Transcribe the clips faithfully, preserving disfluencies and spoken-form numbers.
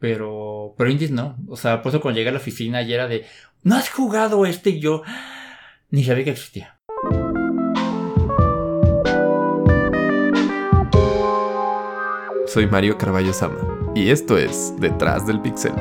Pero, pero indies no. O sea, por eso cuando llegué a la oficina ya era de, ¿no has jugado este? Y yo ni sabía que existía. Soy Mario Carballo Sama y esto es Detrás del Pixel.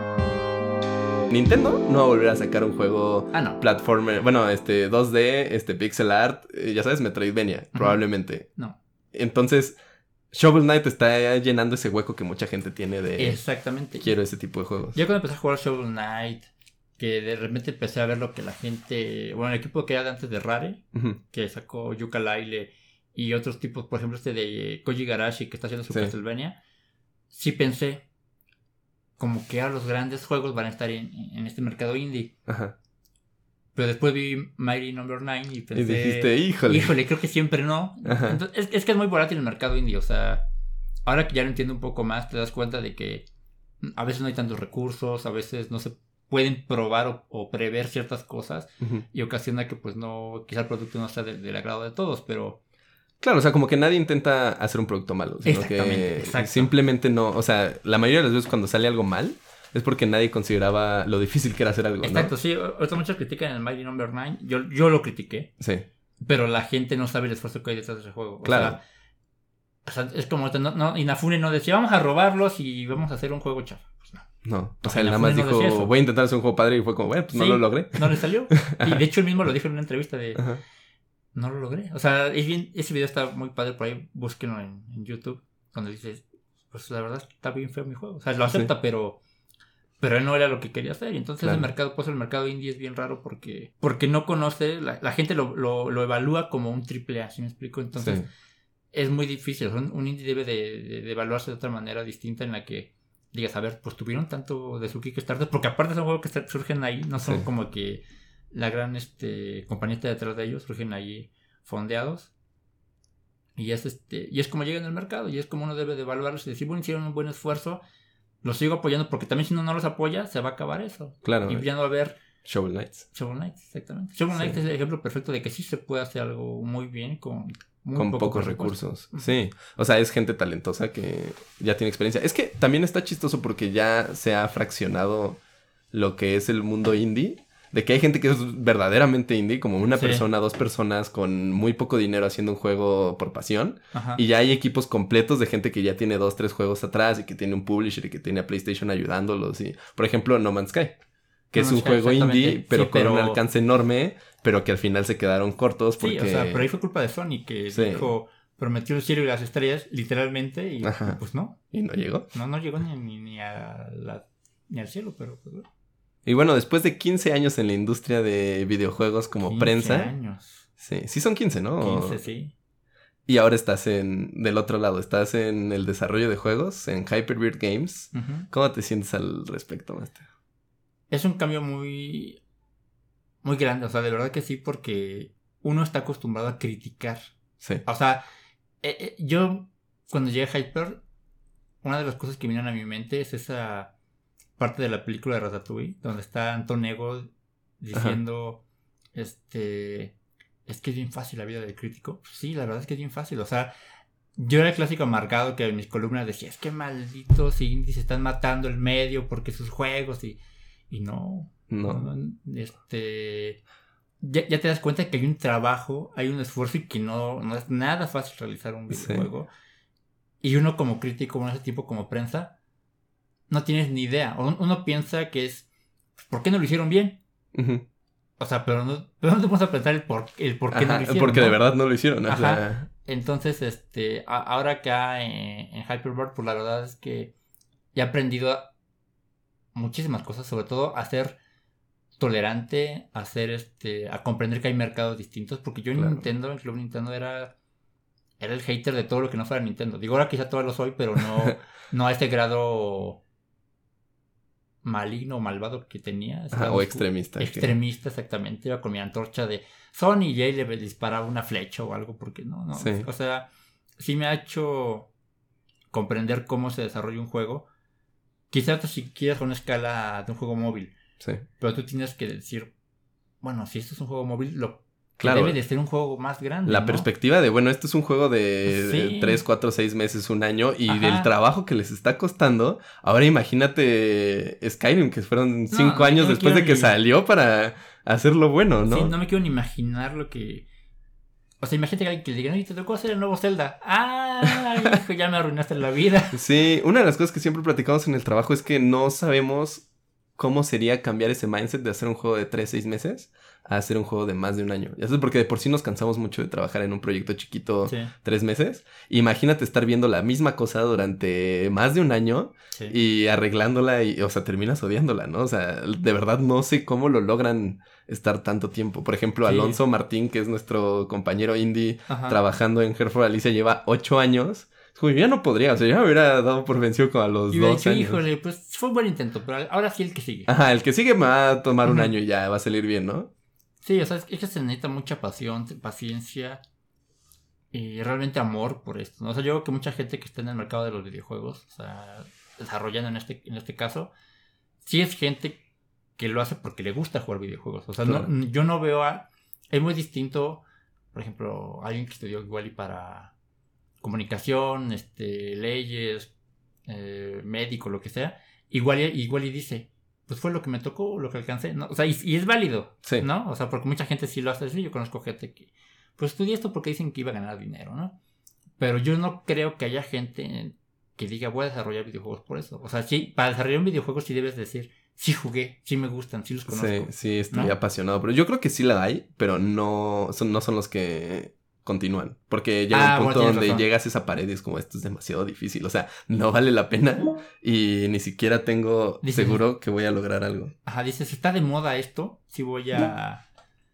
Nintendo no va a volver a sacar un juego ah, no. platformer, bueno, este dos D, este pixel art, eh, ya sabes, Metroidvania, uh-huh. probablemente. No. Entonces, Shovel Knight está llenando ese hueco que mucha gente tiene de... Exactamente. Quiero ese tipo de juegos. Yo cuando empecé a jugar Shovel Knight, que de repente empecé a ver lo que la gente... Bueno, el equipo que era de antes de Rare, uh-huh. que sacó Yooka-Laylee y otros tipos, por ejemplo este de Koji Garashi que está haciendo su sí. Castlevania, sí pensé como que ahora los grandes juegos van a estar en, en este mercado indie. Ajá. Pero después vi Mighty Number nueve y pensé... Y dijiste, híjole. Híjole, creo que siempre no. Entonces, es, es que es muy volátil el mercado indie, o sea... Ahora que ya lo entiendo un poco más, te das cuenta de que a veces no hay tantos recursos, a veces no se pueden probar o, o prever ciertas cosas, uh-huh. y ocasiona que pues no, quizá el producto no sea de, del agrado de todos, pero... Claro, o sea, como que nadie intenta hacer un producto malo, sino que simplemente no, o sea, la mayoría de las veces cuando sale algo mal es porque nadie consideraba lo difícil que era hacer algo, Exacto, ¿no? sí, ahorita muchos critican el Mighty Number nueve, yo, yo lo critiqué, sí. pero la gente no sabe el esfuerzo que hay detrás de ese juego. O claro. Sea, o sea, es como, no, no, Inafune no decía, vamos a robarlos y vamos a hacer un juego chafa. Pues no. No, o sea, él nada más no dijo, voy a intentar hacer un juego padre y fue como, bueno, pues sí, no lo logré. No le salió. Y de hecho él mismo lo dijo en una entrevista de... Ajá. No lo logré. O sea, es bien, ese video está muy padre por ahí, búsquenlo en, en YouTube, donde dices, pues la verdad está bien feo mi juego. O sea, lo acepta, sí. pero pero él no era lo que quería hacer. Y entonces claro. el mercado, pues el mercado indie es bien raro porque porque no conoce, la, la gente lo, lo, lo evalúa como un triple A, ¿sí me explico? Entonces sí. es muy difícil. Un, un indie debe de, de, de evaluarse de otra manera distinta en la que digas, a ver, pues tuvieron tanto de su Kickstarter, porque aparte son juegos que surgen ahí, no son sí. como que la gran este compañía está detrás de ellos, surgen ahí fondeados y es este y es como llegan al mercado y es como uno debe de evaluarlos y decir, bueno, hicieron un buen esfuerzo, los sigo apoyando porque también si uno no los apoya se va a acabar eso. Claro. Y ya no va a haber Shovel Knights. Shovel Knights, exactamente. Shovel Knight sí. es el ejemplo perfecto de que sí se puede hacer algo muy bien con muy con poco pocos recursos. recursos. Sí, o sea, es gente talentosa que ya tiene experiencia. Es que también está chistoso porque ya se ha fraccionado lo que es el mundo indie. De que hay gente que es verdaderamente indie, como una sí. persona, dos personas con muy poco dinero haciendo un juego por pasión. Ajá. Y ya hay equipos completos de gente que ya tiene dos, tres juegos atrás y que tiene un publisher y que tiene a PlayStation ayudándolos. Y, por ejemplo, No Man's Sky, que no es un Sky, juego indie, pero sí, con pero... un alcance enorme, pero que al final se quedaron cortos porque... Sí, o sea, pero ahí fue culpa de Sony, que sí. dijo, prometió el cielo y las estrellas, literalmente, y, y pues no. ¿Y no llegó? No, no llegó ni, ni, ni, a la, ni al cielo, pero pues bueno. Y bueno, después de quince años en la industria de videojuegos como quince prensa... años. Sí, sí son quince, ¿no? quince, sí. Y ahora estás en... Del otro lado, estás en el desarrollo de juegos, en Hyperbeard Games. Uh-huh. ¿Cómo te sientes al respecto, Master? Es un cambio muy... Muy grande, o sea, de verdad que sí, porque uno está acostumbrado a criticar. Sí. O sea, eh, eh, yo cuando llegué a Hyper, una de las cosas que vinieron a mi mente es esa... parte de la película de Ratatouille, donde está Anton Ego diciendo, ajá. este, es que es bien fácil la vida del crítico. Sí, la verdad es que es bien fácil. O sea, yo era el clásico amargado que en mis columnas decía, es que malditos indies están matando el medio porque sus juegos y, y no, no, no este, ya, ya te das cuenta que hay un trabajo, hay un esfuerzo y que no, no es nada fácil realizar un videojuego. Sí. Y uno como crítico, bueno, ese tipo como prensa, no tienes ni idea. Uno piensa que es... ¿Por qué no lo hicieron bien? Uh-huh. O sea, pero no, pero no te pones a pensar el por, el por qué Ajá, no lo hicieron. Porque ¿no? de verdad no lo hicieron. Ajá. O sea... Entonces, este... A, ahora acá en, en Hyperbeard, pues la verdad es que he aprendido a muchísimas cosas. Sobre todo a ser tolerante, a ser este... a comprender que hay mercados distintos. Porque yo en claro. Nintendo, en Club Nintendo era... Era el hater de todo lo que no fuera Nintendo. Digo, ahora quizá todavía lo soy, pero no, no a este grado... maligno o malvado que tenía. Ajá, o extremista. Extremista, que... exactamente. Iba con mi antorcha de Sony y ahí le disparaba una flecha o algo porque no, no. Sí. O sea, sí me ha hecho comprender cómo se desarrolla un juego. Quizás si quieras una escala de un juego móvil. Sí. Pero tú tienes que decir, bueno, si esto es un juego móvil, lo Claro. Debe de ser un juego más grande, La ¿no? perspectiva de, bueno, este es un juego de tres, cuatro, seis meses, un año, y Ajá. del trabajo que les está costando. Ahora imagínate Skyrim, que fueron cinco no, años no después de que ni... salió para hacerlo bueno, ¿no? Sí, no me quiero ni imaginar lo que... O sea, imagínate que alguien que le diga, no, te tocó hacer el nuevo Zelda. ¡Ah! Hijo, ya me arruinaste la vida. Sí, una de las cosas que siempre platicamos en el trabajo es que no sabemos cómo sería cambiar ese mindset de hacer un juego de tres, seis meses a hacer un juego de más de un año. Ya sabes, porque de por sí nos cansamos mucho de trabajar en un proyecto chiquito sí. tres meses. Imagínate estar viendo la misma cosa durante más de un año sí. y arreglándola y, o sea, terminas odiándola, ¿no? O sea, de verdad no sé cómo lo logran estar tanto tiempo. Por ejemplo, sí. Alonso Martín, que es nuestro compañero indie Ajá. trabajando en Hereford Alicia, lleva ocho años. Yo ya no podría, o sea, yo me hubiera dado por vencido como a los y dos dicho, años. Híjole, pues fue un buen intento, pero ahora sí el que sigue. Ajá, el que sigue me va a tomar uh-huh. un año y ya va a salir bien, ¿no? Sí, o sea, es que se necesita mucha pasión, paciencia y realmente amor por esto, ¿no? O sea, yo creo que mucha gente que está en el mercado de los videojuegos, o sea, desarrollando en este, en este caso, sí es gente que lo hace porque le gusta jugar videojuegos. O sea, claro. no, yo no veo a... Es muy distinto, por ejemplo, alguien que estudió igual y para comunicación, este, leyes, eh, médico, lo que sea, igual, igual y dice... pues fue lo que me tocó, lo que alcancé, ¿no? O sea, y, y es válido, sí. ¿no? O sea, porque mucha gente sí lo hace así. Yo conozco gente que, pues estudié esto porque dicen que iba a ganar dinero, ¿no? Pero yo no creo que haya gente que diga, voy a desarrollar videojuegos por eso. O sea, sí, para desarrollar un videojuego sí debes decir, sí jugué, sí me gustan, sí los conozco. Sí, sí, estoy ¿no? apasionado. Pero yo creo que sí la hay, pero no son, no son los que... continúan, porque llega ah, un punto bueno, donde razón. llegas a esa pared y es como, esto es demasiado difícil, o sea, no vale la pena y ni siquiera tengo dice, seguro que voy a lograr algo. Ajá, dices, está de moda esto, sí voy a,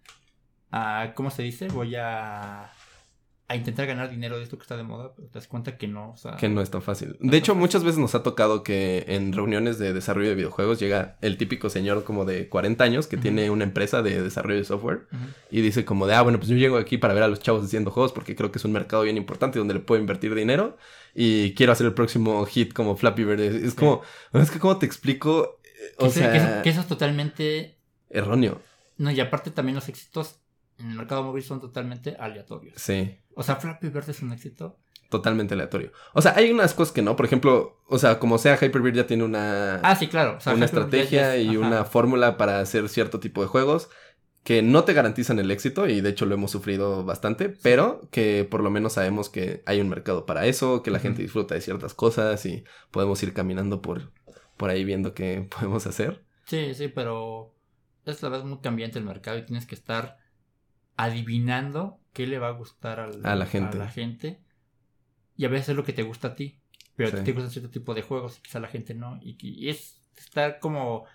a ¿cómo se dice? Voy a a intentar ganar dinero de esto que está de moda, pero te das cuenta que no, o sea... Que no es tan fácil. No de hecho, fácil. Muchas veces nos ha tocado que en reuniones de desarrollo de videojuegos llega el típico señor como de cuarenta años que uh-huh. tiene una empresa de desarrollo de software uh-huh. y dice como de, ah, bueno, pues yo llego aquí para ver a los chavos haciendo juegos porque creo que es un mercado bien importante donde le puedo invertir dinero y quiero hacer el próximo hit como Flappy Bird. Es sí. como, es que ¿cómo te explico? O que sea... Que eso, que eso es totalmente... erróneo. No, y aparte también los éxitos en el mercado móvil son totalmente aleatorios. Sí. O sea, Flappy Bird es un éxito. Totalmente aleatorio. O sea, hay unas cosas que no. Por ejemplo, o sea, como sea, Hyperbird ya tiene una... Ah, sí, claro. O sea, una estrategia es... y Ajá. una fórmula para hacer cierto tipo de juegos que no te garantizan el éxito y de hecho lo hemos sufrido bastante, sí. pero que por lo menos sabemos que hay un mercado para eso, que la uh-huh. gente disfruta de ciertas cosas y podemos ir caminando por, por ahí viendo qué podemos hacer. Sí, sí, pero es la verdad muy cambiante el mercado y tienes que estar adivinando qué le va a gustar al, a, la gente. a la gente y a veces es lo que te gusta a ti, pero sí. a ti te gustan cierto tipo de juegos y quizá a la gente no, y, y es estar como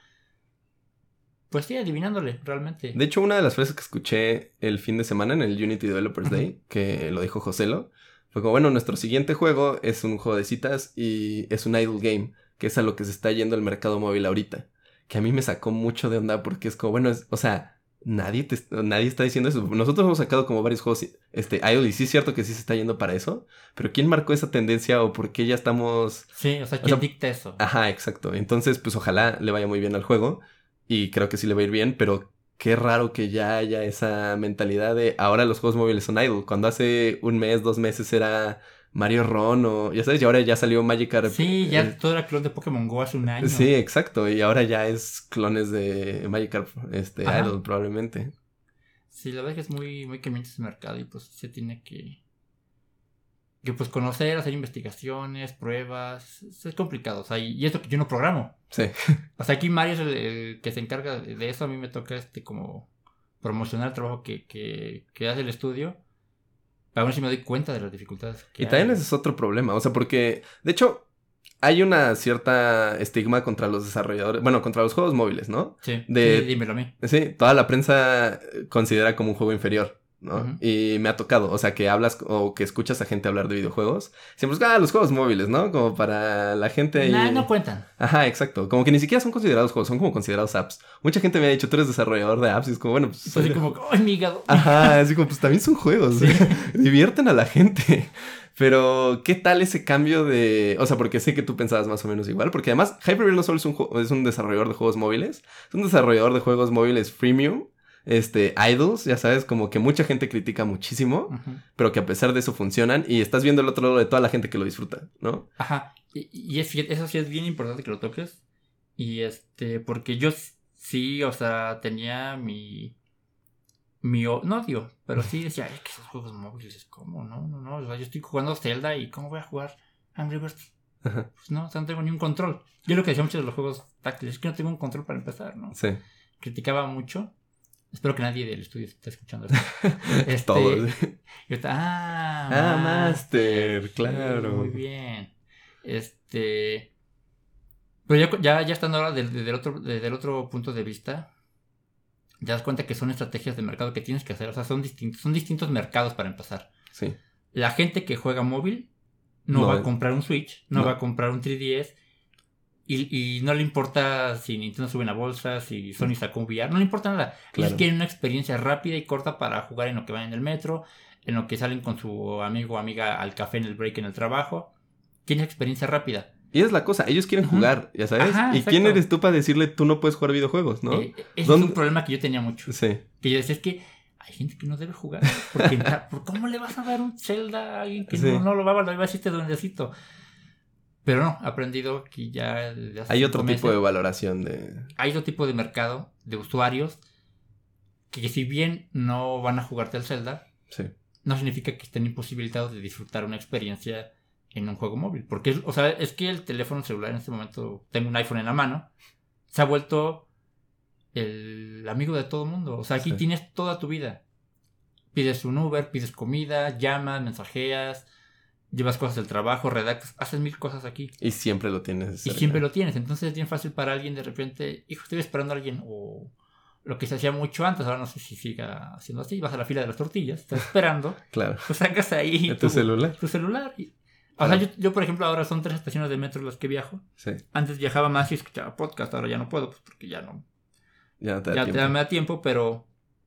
pues sí, adivinándole realmente. De hecho, una de las frases que escuché el fin de semana en el Unity Developers Day, uh-huh. que lo dijo Joselo, fue como, bueno, nuestro siguiente juego es un juego de citas y es un idle game, que es a lo que se está yendo el mercado móvil ahorita, que a mí me sacó mucho de onda porque es como, bueno, es, o sea... Nadie te, nadie está diciendo eso. Nosotros hemos sacado como varios juegos este, idle y sí es cierto que sí se está yendo para eso. Pero ¿quién marcó esa tendencia o por qué ya estamos...? Sí, o sea, ¿quién o sea, dicta eso? Ajá, exacto. Entonces, pues ojalá le vaya muy bien al juego. Y creo que sí le va a ir bien, pero qué raro que ya haya esa mentalidad de ahora los juegos móviles son idle. Cuando hace un mes, dos meses era... Mario Ron o... Ya sabes, y ahora ya salió Magikarp. Sí, ya eh, todo era clon de Pokémon Go hace un año. Sí, exacto. Y ahora ya es clones de Magikarp, este, Ajá. Idol, probablemente. Sí, la verdad es que es muy, muy cambiante ese mercado y pues se tiene que... Que pues conocer, hacer investigaciones, pruebas... Es complicado, o sea, y, y esto que yo no programo. Sí. O sea, aquí Mario es el, el que se encarga de eso. A mí me toca este como... promocionar el trabajo que, que, que hace el estudio. Para ver si me doy cuenta de las dificultades que Y hay. también ese es otro problema, o sea, porque, de hecho, hay una cierta estigma contra los desarrolladores, bueno, contra los juegos móviles, ¿no? Sí, de, sí dímelo a mí. Sí, toda la prensa considera como un juego inferior, ¿no? Uh-huh. Y me ha tocado, o sea, que hablas o que escuchas a gente hablar de videojuegos, siempre es, ah, los juegos móviles, ¿no? Como para la gente ahí... Nah, no cuentan. Ajá, exacto, como que ni siquiera son considerados juegos, son como considerados apps. Mucha gente me ha dicho, tú eres desarrollador de apps, y es como, bueno, pues... Pues así como, ¡ay, mi hígado! Ajá, así como, pues también son juegos, sí. Divierten a la gente. Pero, ¿qué tal ese cambio de...? O sea, porque sé que tú pensabas más o menos igual, porque además Hyperbird no solo es un, ju- es un desarrollador de juegos móviles, es un desarrollador de juegos móviles freemium, este, idols, ya sabes, como que mucha gente critica muchísimo, uh-huh. pero que a pesar de eso funcionan y estás viendo el otro lado de toda la gente que lo disfruta, ¿no? Ajá, y, y es, eso sí es bien importante que lo toques, y este, porque yo sí, o sea, tenía mi, mi, no odio, pero sí decía, es que esos juegos móviles, ¿cómo? No, no, no, o sea, yo estoy jugando Zelda y ¿cómo voy a jugar Angry Birds? Uh-huh. Pues no, o sea, no tengo ni un control. Yo lo que decía mucho de los juegos táctiles es que no tengo un control para empezar, ¿no? Sí. Criticaba mucho. Espero que nadie del estudio esté escuchando esto. Este, Todos. Yo estaba, ah, ah, Master, sí, claro. Muy bien. Este. Pero ya, ya, ya estando ahora desde el otro, desde el otro punto de vista, te das cuenta que son estrategias de mercado que tienes que hacer. O sea, son distintos, son distintos mercados para empezar. Sí. La gente que juega móvil no, no va a comprar un Switch, no, no va a comprar un tres D S. Y, y no le importa si Nintendo sube una bolsa, si Sony sacó un V R, no le importa nada. Claro. Ellos quieren una experiencia rápida y corta para jugar en lo que van en el metro, en lo que salen con su amigo o amiga al café en el break en el trabajo. Quieren experiencia rápida. Y es la cosa, ellos quieren uh-huh. jugar, ya sabes. Ajá, ¿y exacto. quién eres tú para decirle tú no puedes jugar videojuegos, no? Eh, ese ¿Dónde? Es un problema que yo tenía mucho. Sí. Que yo decía, es que hay gente que no debe jugar. Porque ¿cómo le vas a dar un Zelda a alguien que sí. no, no lo va a valorar? Va a decirte duendecito. Pero no, he aprendido que ya... Hay otro meses, tipo de valoración de... Hay otro tipo de mercado de usuarios que si bien no van a jugarte al Zelda, sí. no significa que estén imposibilitados de disfrutar una experiencia en un juego móvil. Porque, o sea, es que el teléfono celular en este momento, tengo un iPhone en la mano, se ha vuelto el amigo de todo el mundo. O sea, aquí sí. tienes toda tu vida. Pides un Uber, pides comida, llamas, mensajeas... Llevas cosas del trabajo, redactas, haces mil cosas aquí. Y siempre lo tienes. Y siempre lo tienes. Entonces es bien fácil para alguien de repente, hijo, estoy esperando a alguien. O lo que se hacía mucho antes, ahora no sé si siga haciendo así. Vas a la fila de las tortillas, estás esperando. Claro. Pues sacas ahí tu, tu celular. Tu celular. Y, o sea, yo, yo, por ejemplo, ahora son tres estaciones de metro las que viajo. Sí. Antes viajaba más y escuchaba podcast, ahora ya no puedo, pues porque ya no. Ya no te da ya tiempo. Ya me da tiempo, pero.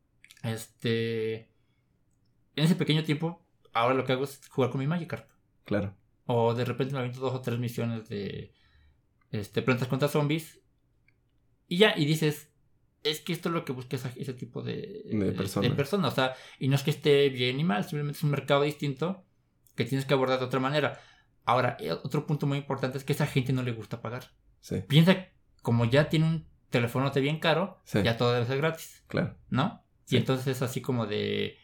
Este. En ese pequeño tiempo, ahora lo que hago es jugar con mi Magikarp. Claro. O de repente me aviento dos o tres misiones de este, plantas contra zombies. Y ya, y dices, es que esto es lo que busca esa, ese tipo de, de personas. de personas. O sea, y no es que esté bien ni mal, simplemente es un mercado distinto que tienes que abordar de otra manera. Ahora, otro punto muy importante es que a esa gente no le gusta pagar. Sí. Piensa, como ya tiene un teléfonote bien caro, sí. ya todo debe ser gratis. Claro. ¿No? Sí. Y entonces es así como de...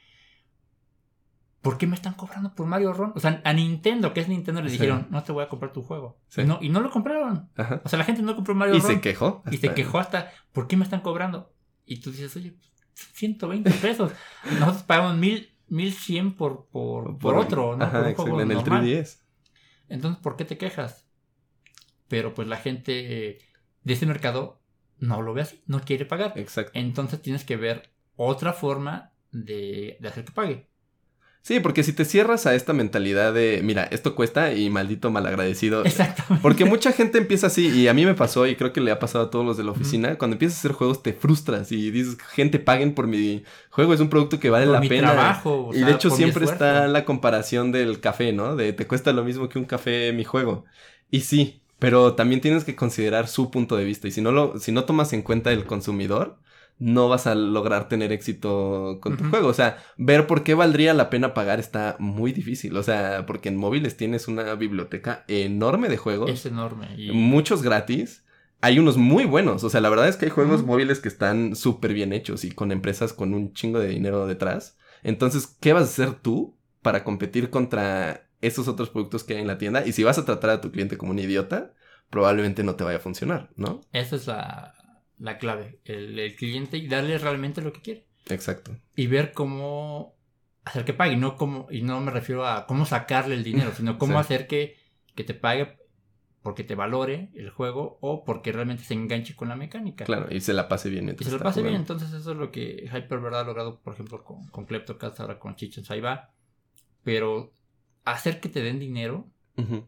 ¿Por qué me están cobrando por Mario Run? O sea, a Nintendo, que es Nintendo, le dijeron, sí. no te voy a comprar tu juego. Sí. Y, no, y no lo compraron. Ajá. O sea, la gente no compró Mario y Run. Y se quejó. Y se quejó hasta, ¿por qué me están cobrando? Y tú dices, oye, ciento veinte pesos. Nosotros pagamos mil, mil cien por, por, por, por otro, ¿no? Ajá, por un juego en el normal. tres D S. Entonces, ¿por qué te quejas? Pero pues la gente de ese mercado no lo ve así, no quiere pagar. Exacto. Entonces tienes que ver otra forma de, de hacer que pague. Sí, porque si te cierras a esta mentalidad de, mira, esto cuesta y maldito malagradecido. Exactamente. Porque mucha gente empieza así, y a mí me pasó, y creo que le ha pasado a todos los de la oficina, uh-huh. cuando empiezas a hacer juegos te frustras y dices, gente, paguen por mi juego, es un producto que vale por la mi pena. Trabajo, o y sea, de hecho siempre mi está la comparación del café, ¿no? De te cuesta lo mismo que un café mi juego. Y sí, pero también tienes que considerar su punto de vista, y si no lo, si no tomas en cuenta el consumidor, no vas a lograr tener éxito con tu uh-huh. juego. O sea, ver por qué valdría la pena pagar está muy difícil. O sea, porque en móviles tienes una biblioteca enorme de juegos. Es enorme. Y... muchos gratis. Hay unos muy buenos. O sea, la verdad es que hay juegos uh-huh. móviles que están súper bien hechos y con empresas con un chingo de dinero detrás. Entonces, ¿qué vas a hacer tú para competir contra esos otros productos que hay en la tienda? Y si vas a tratar a tu cliente como un idiota, probablemente no te vaya a funcionar, ¿no? Esa es la... la clave, el, el cliente, y darle realmente lo que quiere. Exacto. Y ver cómo hacer que pague, no cómo, y no me refiero a cómo sacarle el dinero, sino cómo sí. hacer que, que te pague porque te valore el juego o porque realmente se enganche con la mecánica. Claro, y se la pase bien. Y se la pase jugando. bien, entonces eso es lo que Hyperbird ha logrado, por ejemplo, con, con Kleptocats, ahora con Chichens, ahí va. Pero hacer que te den dinero, uh-huh.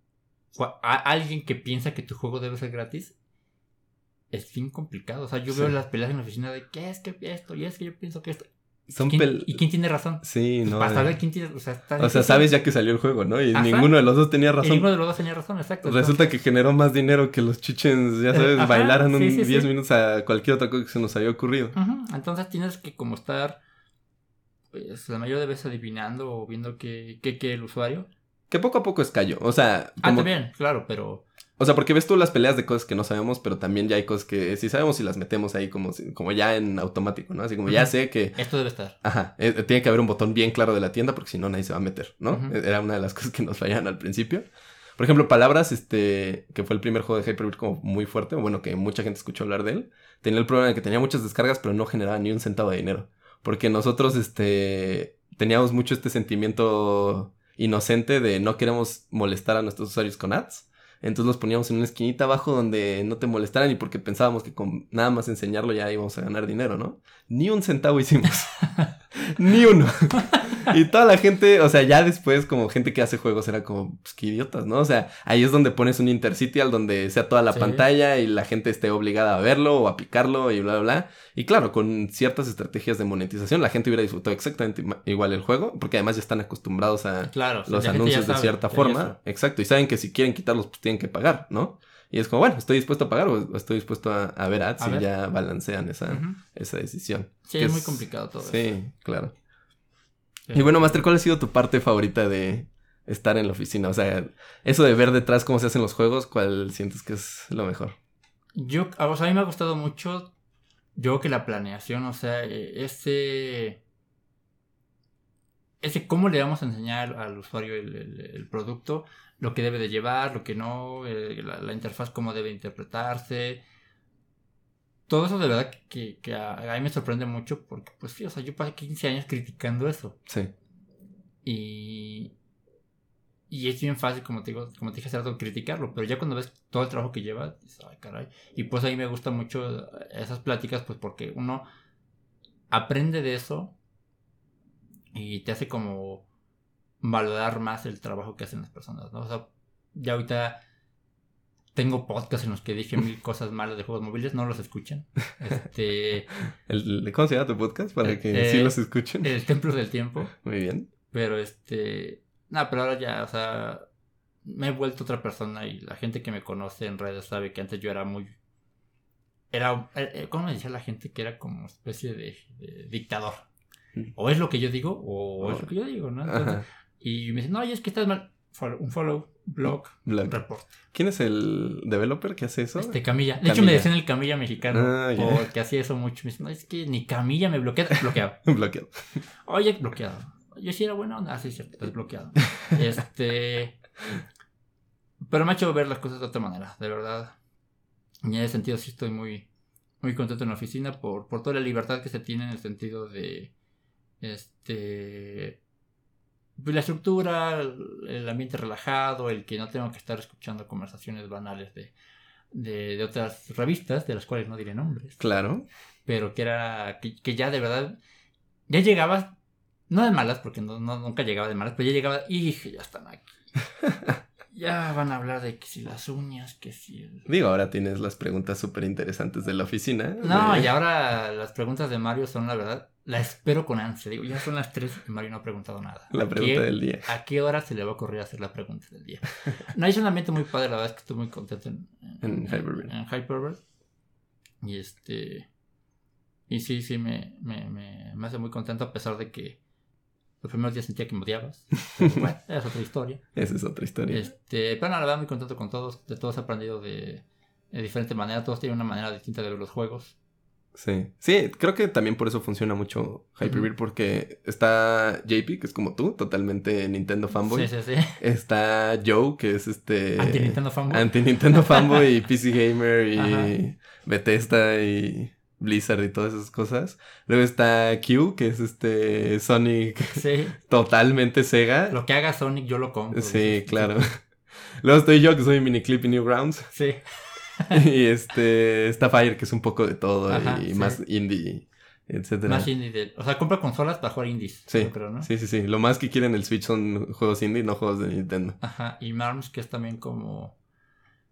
a alguien que piensa que tu juego debe ser gratis, es bien complicado. O sea, yo sí. veo las peleas en la oficina de ¿qué es que esto? Y es que yo pienso que esto. Son ¿Quién, pel... ¿Y quién tiene razón? Sí, no. Para eh. saber quién tiene... O sea, está o sea, sabes ya que salió el juego, ¿no? Y Ajá. ninguno de los dos tenía razón. Y ninguno de los dos tenía razón, exacto. Resulta entonces... que generó más dinero que los chichens, ya sabes, Ajá, bailaran sí, un sí, diez sí. minutos a cualquier otra cosa que se nos había ocurrido. Uh-huh. Entonces tienes que como estar, pues, la mayoría de veces adivinando o viendo qué quiere el usuario. Que poco a poco es callo, o sea... Como... Ah, también, claro, pero... O sea, porque ves tú las peleas de cosas que no sabemos, pero también ya hay cosas que sí sabemos y las metemos ahí como, como ya en automático, ¿no? Así como uh-huh. ya sé que... Esto debe estar. Ajá. Eh, tiene que haber un botón bien claro de la tienda porque si no nadie se va a meter, ¿no? Uh-huh. Era una de las cosas que nos fallaban al principio. Por ejemplo, Palabras, este... que fue el primer juego de Hyperbeat como muy fuerte, o bueno, que mucha gente escuchó hablar de él. Tenía el problema de que tenía muchas descargas, pero no generaba ni un centavo de dinero. Porque nosotros, este... teníamos mucho este sentimiento inocente de no queremos molestar a nuestros usuarios con ads. Entonces los poníamos en una esquinita abajo donde no te molestaran y porque pensábamos que con nada más enseñarlo ya íbamos a ganar dinero, ¿no? Ni un centavo hicimos. Ni uno. Y toda la gente, o sea, ya después como gente que hace juegos era como, pues qué idiotas, ¿no? O sea, ahí es donde pones un interstitial donde sea toda la sí. pantalla y la gente esté obligada a verlo o a picarlo y bla, bla, bla. Y claro, con ciertas estrategias de monetización la gente hubiera disfrutado exactamente igual el juego, porque además ya están acostumbrados a claro, los anuncios de cierta forma. Exacto, y saben que si quieren quitarlos, pues tienen que pagar, ¿no? Y es como, bueno, ¿estoy dispuesto a pagar o estoy dispuesto a, a ver ads? A y ver. Ya balancean esa, uh-huh. esa decisión. Sí, es, es muy complicado todo sí, eso. Sí, claro. Y bueno, Master, ¿cuál ha sido tu parte favorita de estar en la oficina? O sea, eso de ver detrás cómo se hacen los juegos, ¿cuál sientes que es lo mejor? Yo, o sea, a mí me ha gustado mucho, yo que la planeación, o sea, ese... Ese cómo le vamos a enseñar al usuario el, el, el producto, lo que debe de llevar, lo que no, eh, la, la interfaz cómo debe interpretarse. Todo eso de verdad que, que a, a mí me sorprende mucho porque, pues sí, o sea, yo pasé quince años criticando eso. Sí. Y, y es bien fácil, como te digo, como te dije hace rato, criticarlo, pero ya cuando ves todo el trabajo que lleva, dices, ay, caray. Y pues a mí me gustan mucho esas pláticas, pues porque uno aprende de eso y te hace como valorar más el trabajo que hacen las personas, ¿no? O sea, ya ahorita... Tengo podcasts en los que dije mil cosas malas de juegos móviles, no los escuchan. Este, el, ¿Cómo se llama tu podcast? Para que eh, sí los escuchen. El Templo del Tiempo. Muy bien. Pero este... No, pero ahora ya, o sea... Me he vuelto otra persona y la gente que me conoce en redes sabe que antes yo era muy... Era... ¿Cómo me decía la gente? Que era como especie de, de dictador. O es lo que yo digo o oh. es lo que yo digo, ¿no? Entonces, y me dicen, no, oye, es que estás mal... Follow, un follow, blog, blog, report. ¿Quién es el developer que hace eso? Este, Camilla. De Camilla. hecho, me decían el Camilla mexicano. Ah, yeah. Porque hacía eso mucho. Me dicen, no, es que ni Camilla me bloquea. Bloqueado. bloqueado. Oye, bloqueado. Yo sí era bueno. Ah, sí, cierto. Estás bloqueado. este... Pero me ha hecho ver las cosas de otra manera. De verdad. Y en ese sentido sí estoy muy, muy contento en la oficina por, por toda la libertad que se tiene en el sentido de... Este... La estructura, el ambiente relajado, el que no tengo que estar escuchando conversaciones banales de, de, de otras revistas, de las cuales no diré nombres. Claro. Pero que era, que, que ya de verdad, ya llegabas, no de malas, porque no, no, nunca llegaba de malas, pero ya llegaba y dije, ya están aquí. Ya van a hablar de que si las uñas, que si... El... Digo, ahora tienes las preguntas súper interesantes de la oficina. No, de... y ahora las preguntas de Mario son, la verdad, la espero con ansia. Digo, ya son las tres y Mario no ha preguntado nada. La pregunta del día. ¿A qué hora se le va a ocurrir hacer la pregunta del día? No, es un ambiente muy padre, la verdad es que estoy muy contento en, en, en Hyperbeat. En, en Hyperbeat. Y este... Y sí, sí, me, me, me, me hace muy contento a pesar de que los primeros días sentía que me odiabas. Pero bueno, es otra historia. Esa es otra historia. Este, pero no, la verdad muy contento con todos. De todos he aprendido de, de diferente manera. Todos tienen una manera distinta de ver los juegos. Sí. Sí, creo que también por eso funciona mucho Hyperbeat. Uh-huh. Porque está J P, que es como tú, totalmente Nintendo fanboy. Sí, sí, sí. Está Joe, que es este... Anti-Nintendo fanboy. Anti-Nintendo fanboy y P C Gamer y Ajá. Bethesda y... Blizzard y todas esas cosas. Luego está Q, que es este Sonic sí. totalmente Sega. Lo que haga Sonic yo lo compro. Sí, claro. Luego estoy yo, que soy Miniclip y Newgrounds. Sí. Y este está Fire, que es un poco de todo. Ajá, y sí. más indie, etcétera. Más indie. De, o sea, compra consolas para jugar indies. Sí, creo, ¿no? sí, sí, sí. Lo más que quieren el Switch son juegos indie, no juegos de Nintendo. Ajá. Y Marms, que es también como...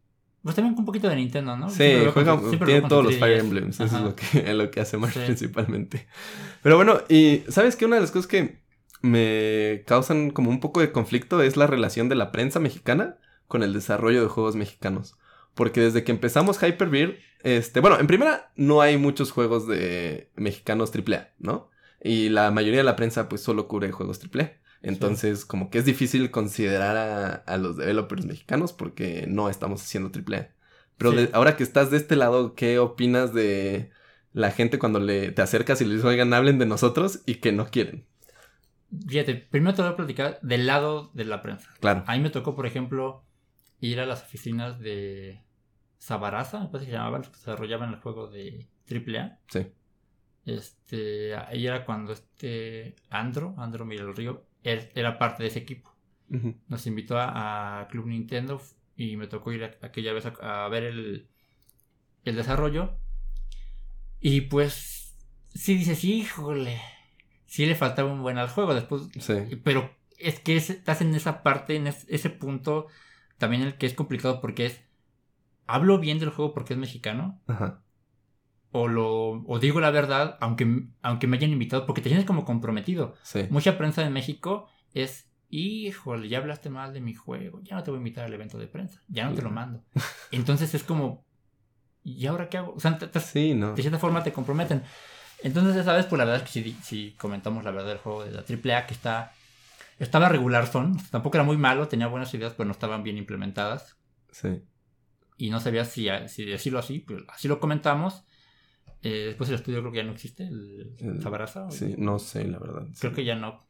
Pues también un poquito de Nintendo, ¿no? Sí, juega, tiene todos los Fire Emblems. Ajá. Eso es lo que, lo que hace más sí. principalmente. Pero bueno, y ¿sabes qué? Una de las cosas que me causan como un poco de conflicto es la relación de la prensa mexicana con el desarrollo de juegos mexicanos. Porque desde que empezamos Hyper Bear, este, bueno, en primera no hay muchos juegos de mexicanos triple A, ¿no? Y la mayoría de la prensa pues solo cubre juegos triple A. Entonces, sí. como que es difícil considerar a, a los developers mexicanos porque no estamos haciendo triple A. Pero sí. de, ahora que estás de este lado, ¿qué opinas de la gente cuando le, te acercas y les dices, oigan, hablen de nosotros y que no quieren? Fíjate, primero te voy a platicar del lado de la prensa. Claro. A mí me tocó, por ejemplo, ir a las oficinas de Sabaraza, me parece que se llamaban, los que desarrollaban el juego de triple A. Sí. Este, ahí era cuando este Andro, Andro Mira el Río, era parte de ese equipo. Uh-huh. Nos invitó a, a Club Nintendo y me tocó ir a, aquella vez a, a ver el, el desarrollo. Y pues, sí dices, híjole, sí le faltaba un buen al juego después. Sí. Pero es que es, estás en esa parte, en es, ese punto también el que es complicado porque es, ¿hablo bien del juego porque es mexicano? Ajá. O, lo, o digo la verdad, aunque, aunque me hayan invitado, porque te tienes como comprometido. Sí. Mucha prensa en México es, híjole, ya hablaste mal de mi juego, ya no te voy a invitar al evento de prensa, ya no sí. te lo mando. Entonces es como, ¿y ahora qué hago? O sea, te, te, sí, no. de cierta forma te comprometen. Entonces, esa vez, pues la verdad es que si, si comentamos la verdad del juego de la triple A, que está, estaba regular son, tampoco era muy malo, tenía buenas ideas, pero no estaban bien implementadas. Sí. Y no sabía si, si decirlo así, pues así lo comentamos. Eh, después el estudio creo que ya no existe, el, el Sabaraza. Sí, no sé, la verdad. Creo sí. que ya no.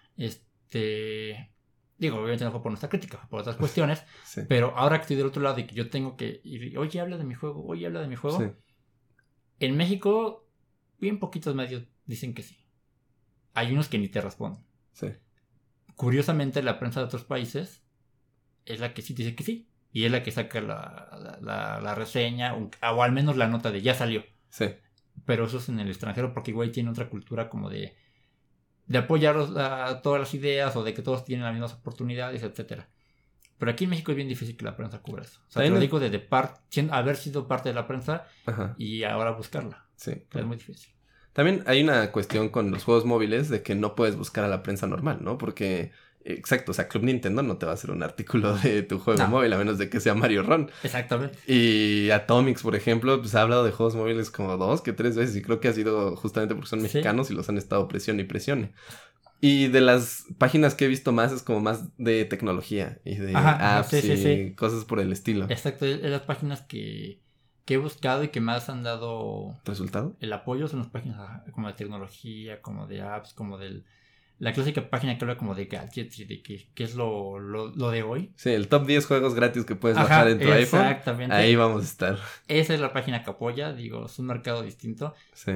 Este... Digo, obviamente no fue por nuestra crítica, fue por otras cuestiones. Sí. Pero ahora que estoy del otro lado y que yo tengo que ir, oye, habla de mi juego, oye, habla de mi juego. Sí. En México, bien poquitos medios dicen que sí. Hay unos que ni te responden. Sí. Curiosamente, la prensa de otros países es la que sí dice que sí. Y es la que saca la, la, la, la reseña, o, o al menos la nota de ya salió. Sí. Pero eso es en el extranjero porque igual tiene otra cultura como de, de apoyar a todas las ideas o de que todos tienen las mismas oportunidades, etcétera. Pero aquí en México es bien difícil que la prensa cubra eso. O sea, te lo digo de, de par, haber sido parte de la prensa. Ajá. Y ahora buscarla. Sí. Es muy difícil. También hay una cuestión con los juegos móviles de que no puedes buscar a la prensa normal, ¿no? Porque... Exacto, o sea, Club Nintendo no te va a hacer un artículo de tu juego no. móvil a menos de que sea Mario Run. Exactamente. Y Atomics, por ejemplo, pues ha hablado de juegos móviles como dos, que tres veces y creo que ha sido justamente porque son mexicanos sí. y los han estado presione y presione. Y de las páginas que he visto más es como más de tecnología y de Ajá, apps sí, sí, y sí. cosas por el estilo. Exacto, es las páginas que, que he buscado y que más han dado... ¿Resultado? El apoyo son las páginas como de tecnología, como de apps, como del... La clásica página que habla como de gadgets y de qué, qué es lo, lo, lo de hoy. Sí, el top diez juegos gratis que puedes Ajá, bajar en tu iPhone. Exactamente. Ahí vamos a estar. Esa es la página que apoya, digo, es un mercado distinto. Sí.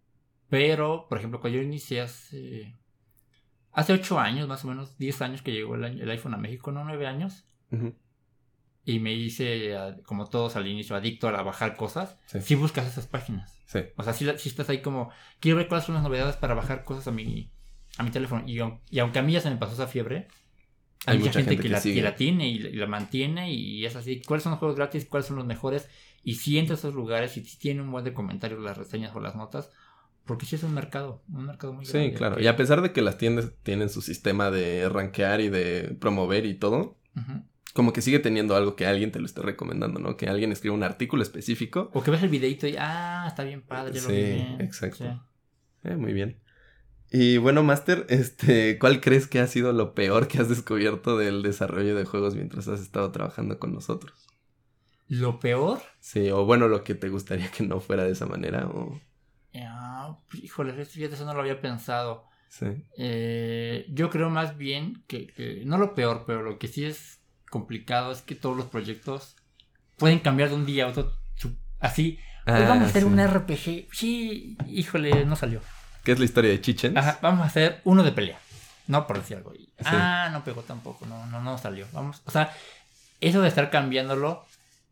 Pero, por ejemplo, cuando yo inicié hace... Hace ocho años, más o menos, diez años que llegó el, el iPhone a México, no nueve años. Uh-huh. Y me hice, como todos al inicio, adicto a bajar cosas. Sí, sí buscas esas páginas. Sí. O sea, si, si estás ahí como... Quiero ver cuáles son las novedades para bajar cosas a mi... a mi teléfono, y, y aunque a mí ya se me pasó esa fiebre, hay, hay mucha, mucha gente, gente que, que, la, que la tiene y la, y la mantiene, y es así, ¿cuáles son los juegos gratis? ¿Cuáles son los mejores? Y si entra a esos lugares y si tiene un buen de comentarios, las reseñas o las notas, porque sí es un mercado, un mercado muy grande. Sí, claro, que... y a pesar de que las tiendas tienen su sistema de rankear y de promover y todo, uh-huh. como que sigue teniendo algo que alguien te lo esté recomendando, ¿no? Que alguien escriba un artículo específico. O que ves el videito y, ah, está bien padre, ya sí, lo vi bien. Exacto. Sí, exacto. Eh, muy bien. Y bueno, Master, este, ¿cuál crees que ha sido lo peor que has descubierto del desarrollo de juegos mientras has estado trabajando con nosotros? ¿Lo peor? Sí, o bueno, lo que te gustaría que no fuera de esa manera, o... Ah, híjole, fíjate, eso no lo había pensado. Sí. Eh, yo creo más bien que, que, no lo peor, pero lo que sí es complicado es que todos los proyectos pueden cambiar de un día a otro, así, ah, pues vamos a hacer sí. un R P G, sí, híjole, no salió. ¿Qué es la historia de Chichens? Ajá, vamos a hacer uno de pelea. No, por decir algo. Sí. Ah, no pegó tampoco. No, no, no salió. Vamos. O sea, eso de estar cambiándolo,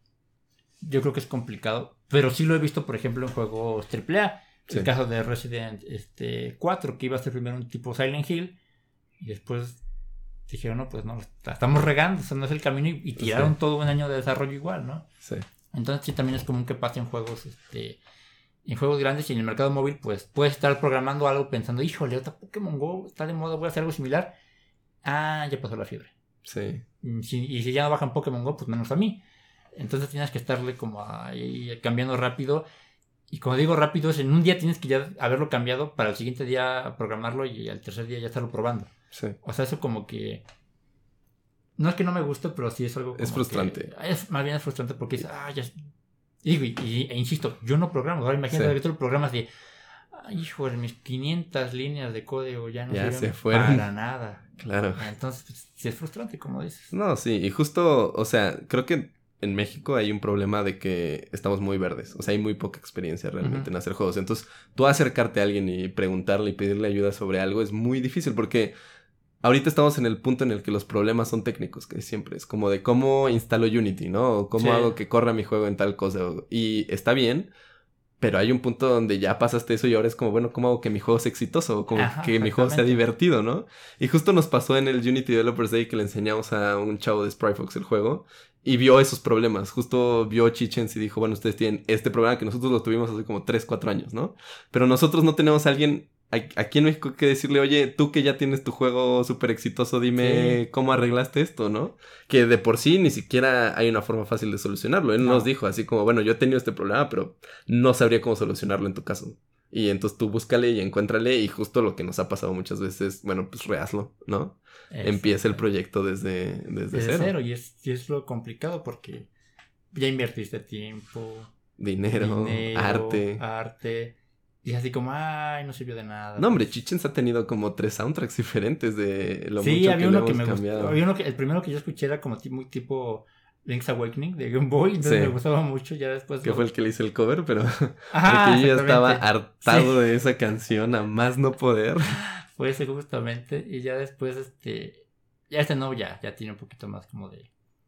yo creo que es complicado. Pero sí lo he visto, por ejemplo, en juegos triple A. Sí. El caso de Resident este, cuatro, que iba a ser primero un tipo Silent Hill. Y después dijeron, no, pues no, la estamos regando, eso no es el camino, y, y tiraron sí. todo un año de desarrollo igual, ¿no? Sí. Entonces sí, también es común que pase en juegos, este, en juegos grandes y en el mercado móvil, pues puedes estar programando algo pensando, híjole, otra Pokémon Go está de moda, voy a hacer algo similar. Ah, ya pasó la fiebre. Sí. Y si, y si ya no bajan Pokémon Go, pues menos a mí. Entonces tienes que estarle como ahí cambiando rápido. Y como digo rápido, es en un día tienes que ya haberlo cambiado para el siguiente día programarlo y al tercer día ya estarlo probando. Sí. O sea, eso como que... No es que no me guste, pero sí es algo como es frustrante. Que, es, más bien es frustrante porque dices, ah, ya... Digo, y, y, e insisto, yo no programo. Ahora imagínate sí. que tú lo programas de... Ay, hijo, mis quinientas líneas de código ya no ya sirven se fueron. Para nada. Claro. Entonces, pues, sí es frustrante, como dices. No, sí, y justo, o sea, creo que en México hay un problema de que estamos muy verdes. O sea, hay muy poca experiencia realmente uh-huh. en hacer juegos. Entonces, tú acercarte a alguien y preguntarle y pedirle ayuda sobre algo es muy difícil porque ahorita estamos en el punto en el que los problemas son técnicos, que siempre es como de cómo instalo Unity, ¿no? O cómo sí. hago que corra mi juego en tal cosa. Y está bien, pero hay un punto donde ya pasaste eso y ahora es como, bueno, ¿cómo hago que mi juego sea exitoso? O como Ajá, que mi juego sea divertido, ¿no? Y justo nos pasó en el Unity Developers Day que le enseñamos a un chavo de Spryfox el juego y vio esos problemas. Justo vio Chichens y dijo, bueno, ustedes tienen este problema que nosotros lo tuvimos hace como tres, cuatro años, ¿no? Pero nosotros no tenemos a alguien aquí en México que decirle, oye, tú que ya tienes tu juego súper exitoso, dime sí. cómo arreglaste esto, ¿no? Que de por sí ni siquiera hay una forma fácil de solucionarlo. Él no. nos dijo así como, bueno, yo he tenido este problema, pero no sabría cómo solucionarlo en tu caso. Y entonces tú búscale y encuéntrale y justo lo que nos ha pasado muchas veces, bueno, pues rehazlo, ¿no? Exacto. Empieza el proyecto desde, desde, desde cero. cero. Y es, y es lo complicado porque ya invertiste tiempo, dinero, dinero arte. arte... Y así como, ay, no sirvió de nada. No, hombre, Chichens ha tenido como tres soundtracks diferentes de lo sí, mucho había que uno le que hemos me cambiado. gustó. Había uno que, el primero que yo escuché era como muy tipo Link's Awakening de Game Boy. Entonces sí. me gustaba mucho, ya después... Que lo... fue el que le hice el cover, pero... Ajá, porque yo ya estaba hartado sí. de esa canción, a más no poder. Fue ese justamente, y ya después, este... Ya este nuevo ya, ya tiene un poquito más como de...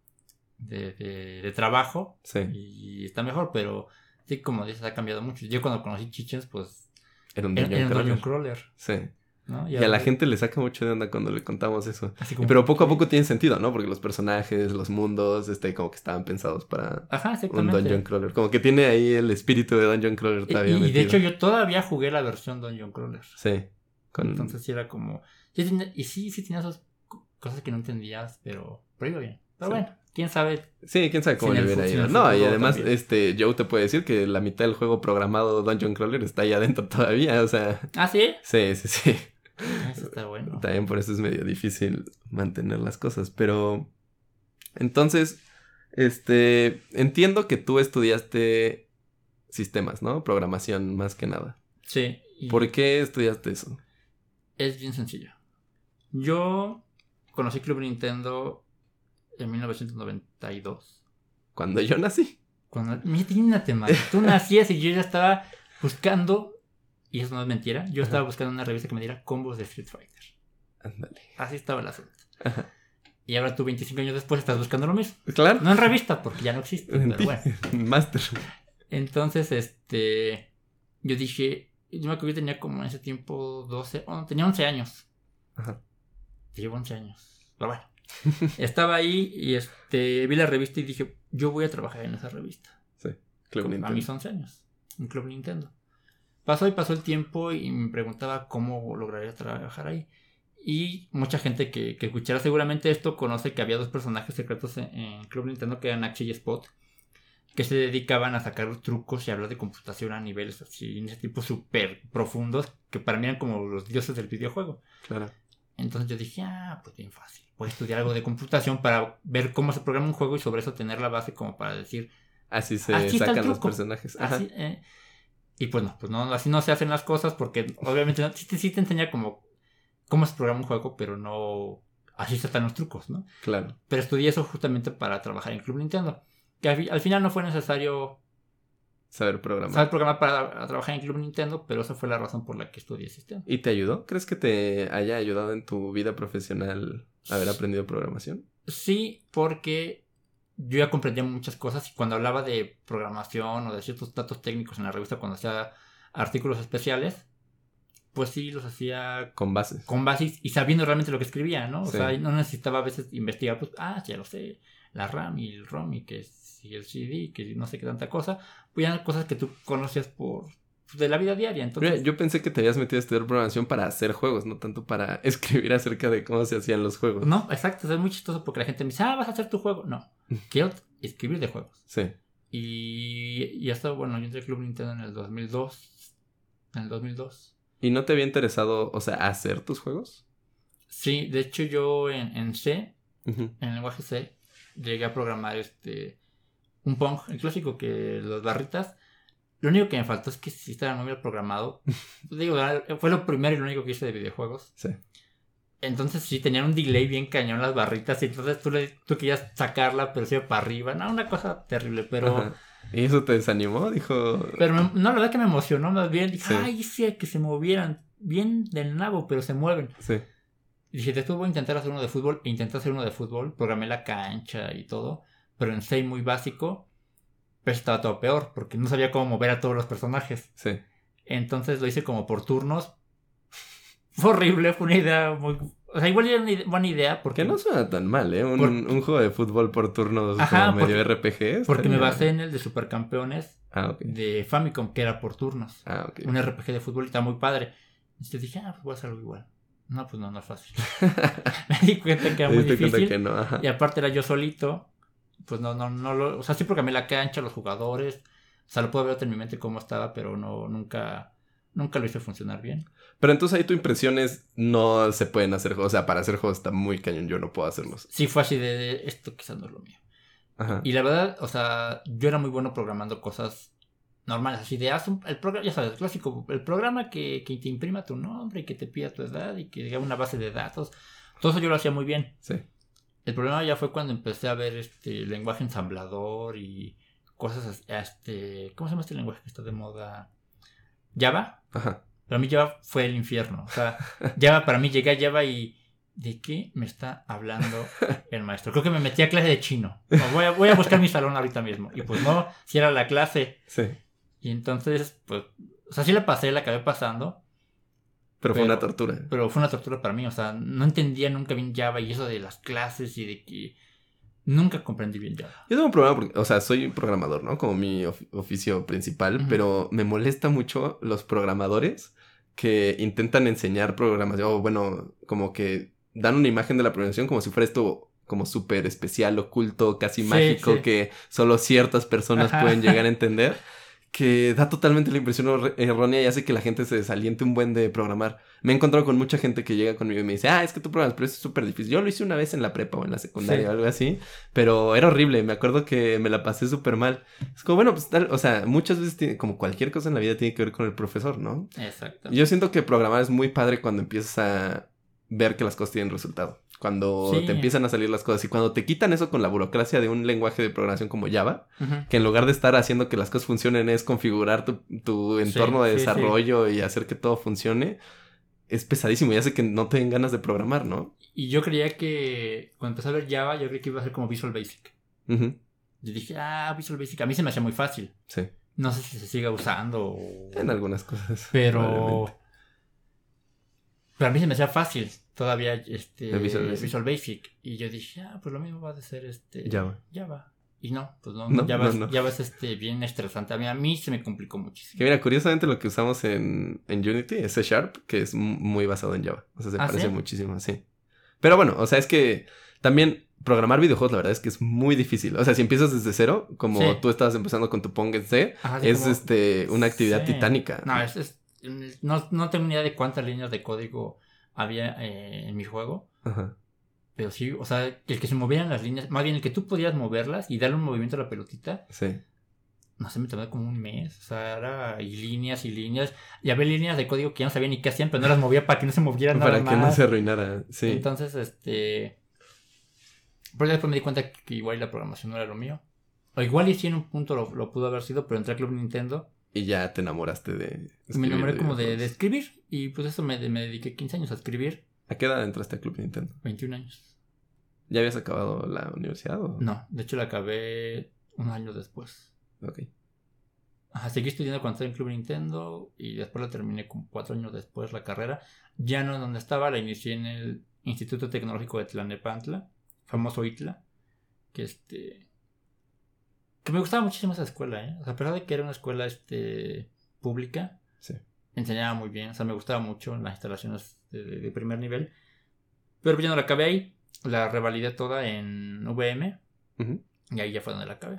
De, de, de trabajo. Sí. Y está mejor, pero... Sí, como dices, ha cambiado mucho. Yo cuando conocí Chichens, pues... Era un Dungeon, era, era un Dungeon Crawler. Sí. ¿No? Y, y a la gente le saca mucho de onda cuando le contamos eso. Como, pero poco a poco tiene sentido, ¿no? Porque los personajes, los mundos, este, como que estaban pensados para Ajá, un Dungeon Crawler. Como que tiene ahí el espíritu de Dungeon Crawler todavía Y, y metido. de hecho yo todavía jugué la versión Dungeon Crawler. Sí. Con... Entonces sí era como... Sí, tenía... Y sí, sí tenía esas cosas que no entendías, pero... Pero iba bien. Pero sí. Bueno, quién sabe... Sí, quién sabe cómo le hubiera ido. No, y además, también. este, Joe te puede decir que la mitad del juego programado Dungeon Crawler está ahí adentro todavía, o sea... ¿Ah, sí? Sí, sí, sí. Eso está bueno. También por eso es medio difícil mantener las cosas, pero... Entonces, este... Entiendo que tú estudiaste sistemas, ¿no? Programación más que nada. Sí. Y... ¿Por qué estudiaste eso? Es bien sencillo. Yo conocí Club Nintendo... en mil novecientos noventa y dos. Cuando yo nací. Cuando... Imagínate, man. Tú nacías y yo ya estaba buscando... Y eso no es mentira. Yo Ajá. estaba buscando una revista que me diera combos de Street Fighter. Ándale. Así estaba el asunto. Ajá. Y ahora tú, veinticinco años después, estás buscando lo mismo. Claro. No en revista, porque ya no existe. Pero bueno. Master. Entonces, este... Yo dije... Yo me acuerdo que yo tenía como en ese tiempo doce... Oh, no, tenía once años. Ajá. Te llevo once años. Pero bueno. Estaba ahí y este vi la revista y dije, yo voy a trabajar en esa revista. Sí, Club Nintendo. A mis once años, en Club Nintendo. Pasó y pasó el tiempo y me preguntaba cómo lograría trabajar ahí. Y mucha gente que, que escuchara seguramente esto conoce que había dos personajes secretos en, en Club Nintendo que eran Axie y Spot, que se dedicaban a sacar trucos y hablar de computación a niveles así, en ese tipo súper profundos, que para mí eran como los dioses del videojuego. Claro. Entonces yo dije, ah, pues bien fácil. Voy a estudiar algo de computación para ver cómo se programa un juego y sobre eso tener la base como para decir... Así se así sacan los personajes. Ajá. Así, eh, y pues no, pues no, así no se hacen las cosas porque obviamente no, sí, sí te enseña como cómo se programa un juego, pero no... Así se están los trucos, ¿no? Claro. Pero estudié eso justamente para trabajar en Club Nintendo. Que al, al final no fue necesario... Saber programar. Saber programar para trabajar en Club Nintendo, pero esa fue la razón por la que estudié sistema. ¿Y te ayudó? ¿Crees que te haya ayudado en tu vida profesional haber aprendido programación? Sí, porque yo ya comprendía muchas cosas y cuando hablaba de programación o de ciertos datos técnicos en la revista, cuando hacía artículos especiales, pues sí los hacía con bases. Con bases y sabiendo realmente lo que escribía, ¿no? O sí. sea, no necesitaba a veces investigar, pues, ah, ya lo sé, la RAM y el ROM y que si el C D, que no sé qué tanta cosa, pues eran cosas que tú conocías por de la vida diaria, entonces... Mira, yo pensé que te habías metido a estudiar programación para hacer juegos, no tanto para escribir acerca de cómo se hacían los juegos. No, exacto, es muy chistoso porque la gente me dice, ah, vas a hacer tu juego. No, quiero escribir de juegos. Sí. Y, y hasta, bueno, yo entré al Club Nintendo en el dos mil dos. En el dos mil dos. ¿Y no te había interesado, o sea, hacer tus juegos? Sí, de hecho yo en, en C, uh-huh. en el lenguaje C, llegué a programar este un Pong, el clásico que las barritas. Lo único que me faltó es que si estaba muy bien programado. Digo, fue lo primero y lo único que hice de videojuegos. Sí. Entonces sí, tenían un delay bien cañón las barritas. Y entonces tú, le, tú querías sacarla, pero se iba para arriba. No, una cosa terrible, pero... Ajá. ¿Y eso te desanimó? Dijo... Pero me, no, la verdad que me emocionó más bien. Dije, sí. ay, sí, que se movieran. Bien del nabo, pero se mueven. Sí. Y dije, después voy a intentar hacer uno de fútbol. E intenté hacer uno de fútbol. Programé la cancha y todo. Pero en C muy básico. Pero estaba todo peor. Porque no sabía cómo mover a todos los personajes. Sí. Entonces lo hice como por turnos. Fue horrible. Fue una idea muy... O sea, igual era una buena idea porque... Que no suena tan mal, ¿eh? Un, por... un juego de fútbol por turnos Ajá, como medio porque, R P G. Porque me basé en el de Supercampeones ah, okay. de Famicom, que era por turnos. Ah, ok. Un R P G de fútbol y está muy padre. Entonces dije, ah, pues voy a hacer algo igual. No, pues no, no es fácil. Me di cuenta que era muy difícil. Que no, ajá. Y aparte era yo solito. Pues no, no, no lo... O sea, sí programé la cancha, los jugadores. O sea, lo puedo ver en mi mente cómo estaba, pero no, nunca... Nunca lo hice funcionar bien. Pero entonces ahí tu impresión es, no se pueden hacer juegos. O sea, para hacer juegos está muy cañón, yo no puedo hacerlos. Sí, fue así de, de esto quizás no es lo mío. Ajá. Y la verdad, o sea, yo era muy bueno programando cosas normales. Así de, haz un, el programa, ya sabes, el clásico, el programa que, que te imprima tu nombre y que te pida tu edad y que diga una base de datos. Todo eso yo lo hacía muy bien. Sí. El problema ya fue cuando empecé a ver este lenguaje ensamblador y cosas, este, ¿cómo se llama este lenguaje que está de moda? Java. Ajá. Para mí Java fue el infierno. O sea, Java para mí llegué a Java y ¿de qué me está hablando el maestro? Creo que me metí a clase de chino. No, voy, a, voy a buscar mi salón ahorita mismo. Y pues no, si era la clase. Sí. Y entonces, pues, o sea, sí la pasé, la acabé pasando. Pero, pero fue una tortura. Pero fue una tortura para mí. O sea, no entendía nunca bien Java y eso de las clases y de que... Nunca comprendí bien Java. Yo tengo un problema porque, o sea, soy programador, ¿no? Como mi of- oficio principal, uh-huh. Pero me molesta mucho los programadores que intentan enseñar programación, o bueno, como que dan una imagen de la programación como si fuera esto como súper especial, oculto, casi sí, mágico, sí. Que solo ciertas personas Ajá. Pueden llegar a entender. Que da totalmente la impresión errónea y hace que la gente se desaliente un buen de programar. Me he encontrado con mucha gente que llega conmigo y me dice, ah, es que tú programas, pero eso es súper difícil. Yo lo hice una vez en la prepa o en la secundaria sí. O algo así, pero era horrible. Me acuerdo que me la pasé súper mal. Es como, bueno, pues tal, o sea, muchas veces, tiene, como cualquier cosa en la vida, tiene que ver con el profesor, ¿no? Exacto. Yo siento que programar es muy padre cuando empiezas a ver que las cosas tienen resultado. Cuando sí. Te empiezan a salir las cosas y cuando te quitan eso con la burocracia de un lenguaje de programación como Java, uh-huh. Que en lugar de estar haciendo que las cosas funcionen es configurar tu, tu entorno sí, de sí, desarrollo sí. Y hacer que todo funcione, es pesadísimo y hace que no te den ganas de programar, ¿no? Y yo creía que cuando empecé a ver Java, yo creía que iba a ser como Visual Basic. Uh-huh. Yo dije, ah, Visual Basic, a mí se me hacía muy fácil. Sí. No sé si se siga usando o... En algunas cosas. Pero... Pero a mí se me hacía fácil todavía este Visual Basic. Visual Basic. Y yo dije, ah, pues lo mismo va a ser este Java. Java. Y no, pues no, no, Java, no, es, no. Java es este bien estresante. A mí, a mí se me complicó muchísimo. Que mira, curiosamente lo que usamos en, en Unity es C Sharp, que es muy basado en Java. O sea, se ¿Ah, parece sí? muchísimo, sí. Pero bueno, o sea, es que también programar videojuegos, la verdad es que es muy difícil. O sea, si empiezas desde cero, como sí. Tú estabas empezando con tu Pong en C, Ajá, sí, es como... este una actividad sí. Titánica. No, es, es, no, no tengo ni idea de cuántas líneas de código había eh, en mi juego. Ajá. Pero sí, o sea, el que se movieran las líneas, más bien el que tú podías moverlas y darle un movimiento a la pelotita. Sí. No sé, me tomó como un mes. O sea, era y líneas y líneas. Y había líneas de código que ya no sabía ni qué hacían, pero no las movía para que no se movieran nada Para más. que no se arruinara, sí. Entonces, este... Pero después me di cuenta que igual la programación no era lo mío. O igual y sí en un punto lo, lo pudo haber sido, pero entré al Club Nintendo. Y ya te enamoraste de escribir. Me enamoré de como de, de escribir. Y pues eso me, me dediqué quince años a escribir. ¿A qué edad entraste al Club Nintendo? veintiún años. ¿Ya habías acabado la universidad o...? No, de hecho la acabé un año después. Ok. Ajá, seguí estudiando cuando estaba en Club Nintendo y después la terminé como cuatro años después la carrera. Ya no en donde estaba, la inicié en el Instituto Tecnológico de Tlalnepantla, famoso I T L A, que este... que me gustaba muchísimo esa escuela, ¿eh? O sea, a pesar de que era una escuela este, pública, sí. enseñaba muy bien, o sea, me gustaba mucho las instalaciones de, de, de primer nivel. Pero ya no la acabé ahí, la revalidé toda en V M, uh-huh. Y ahí ya fue donde la acabé.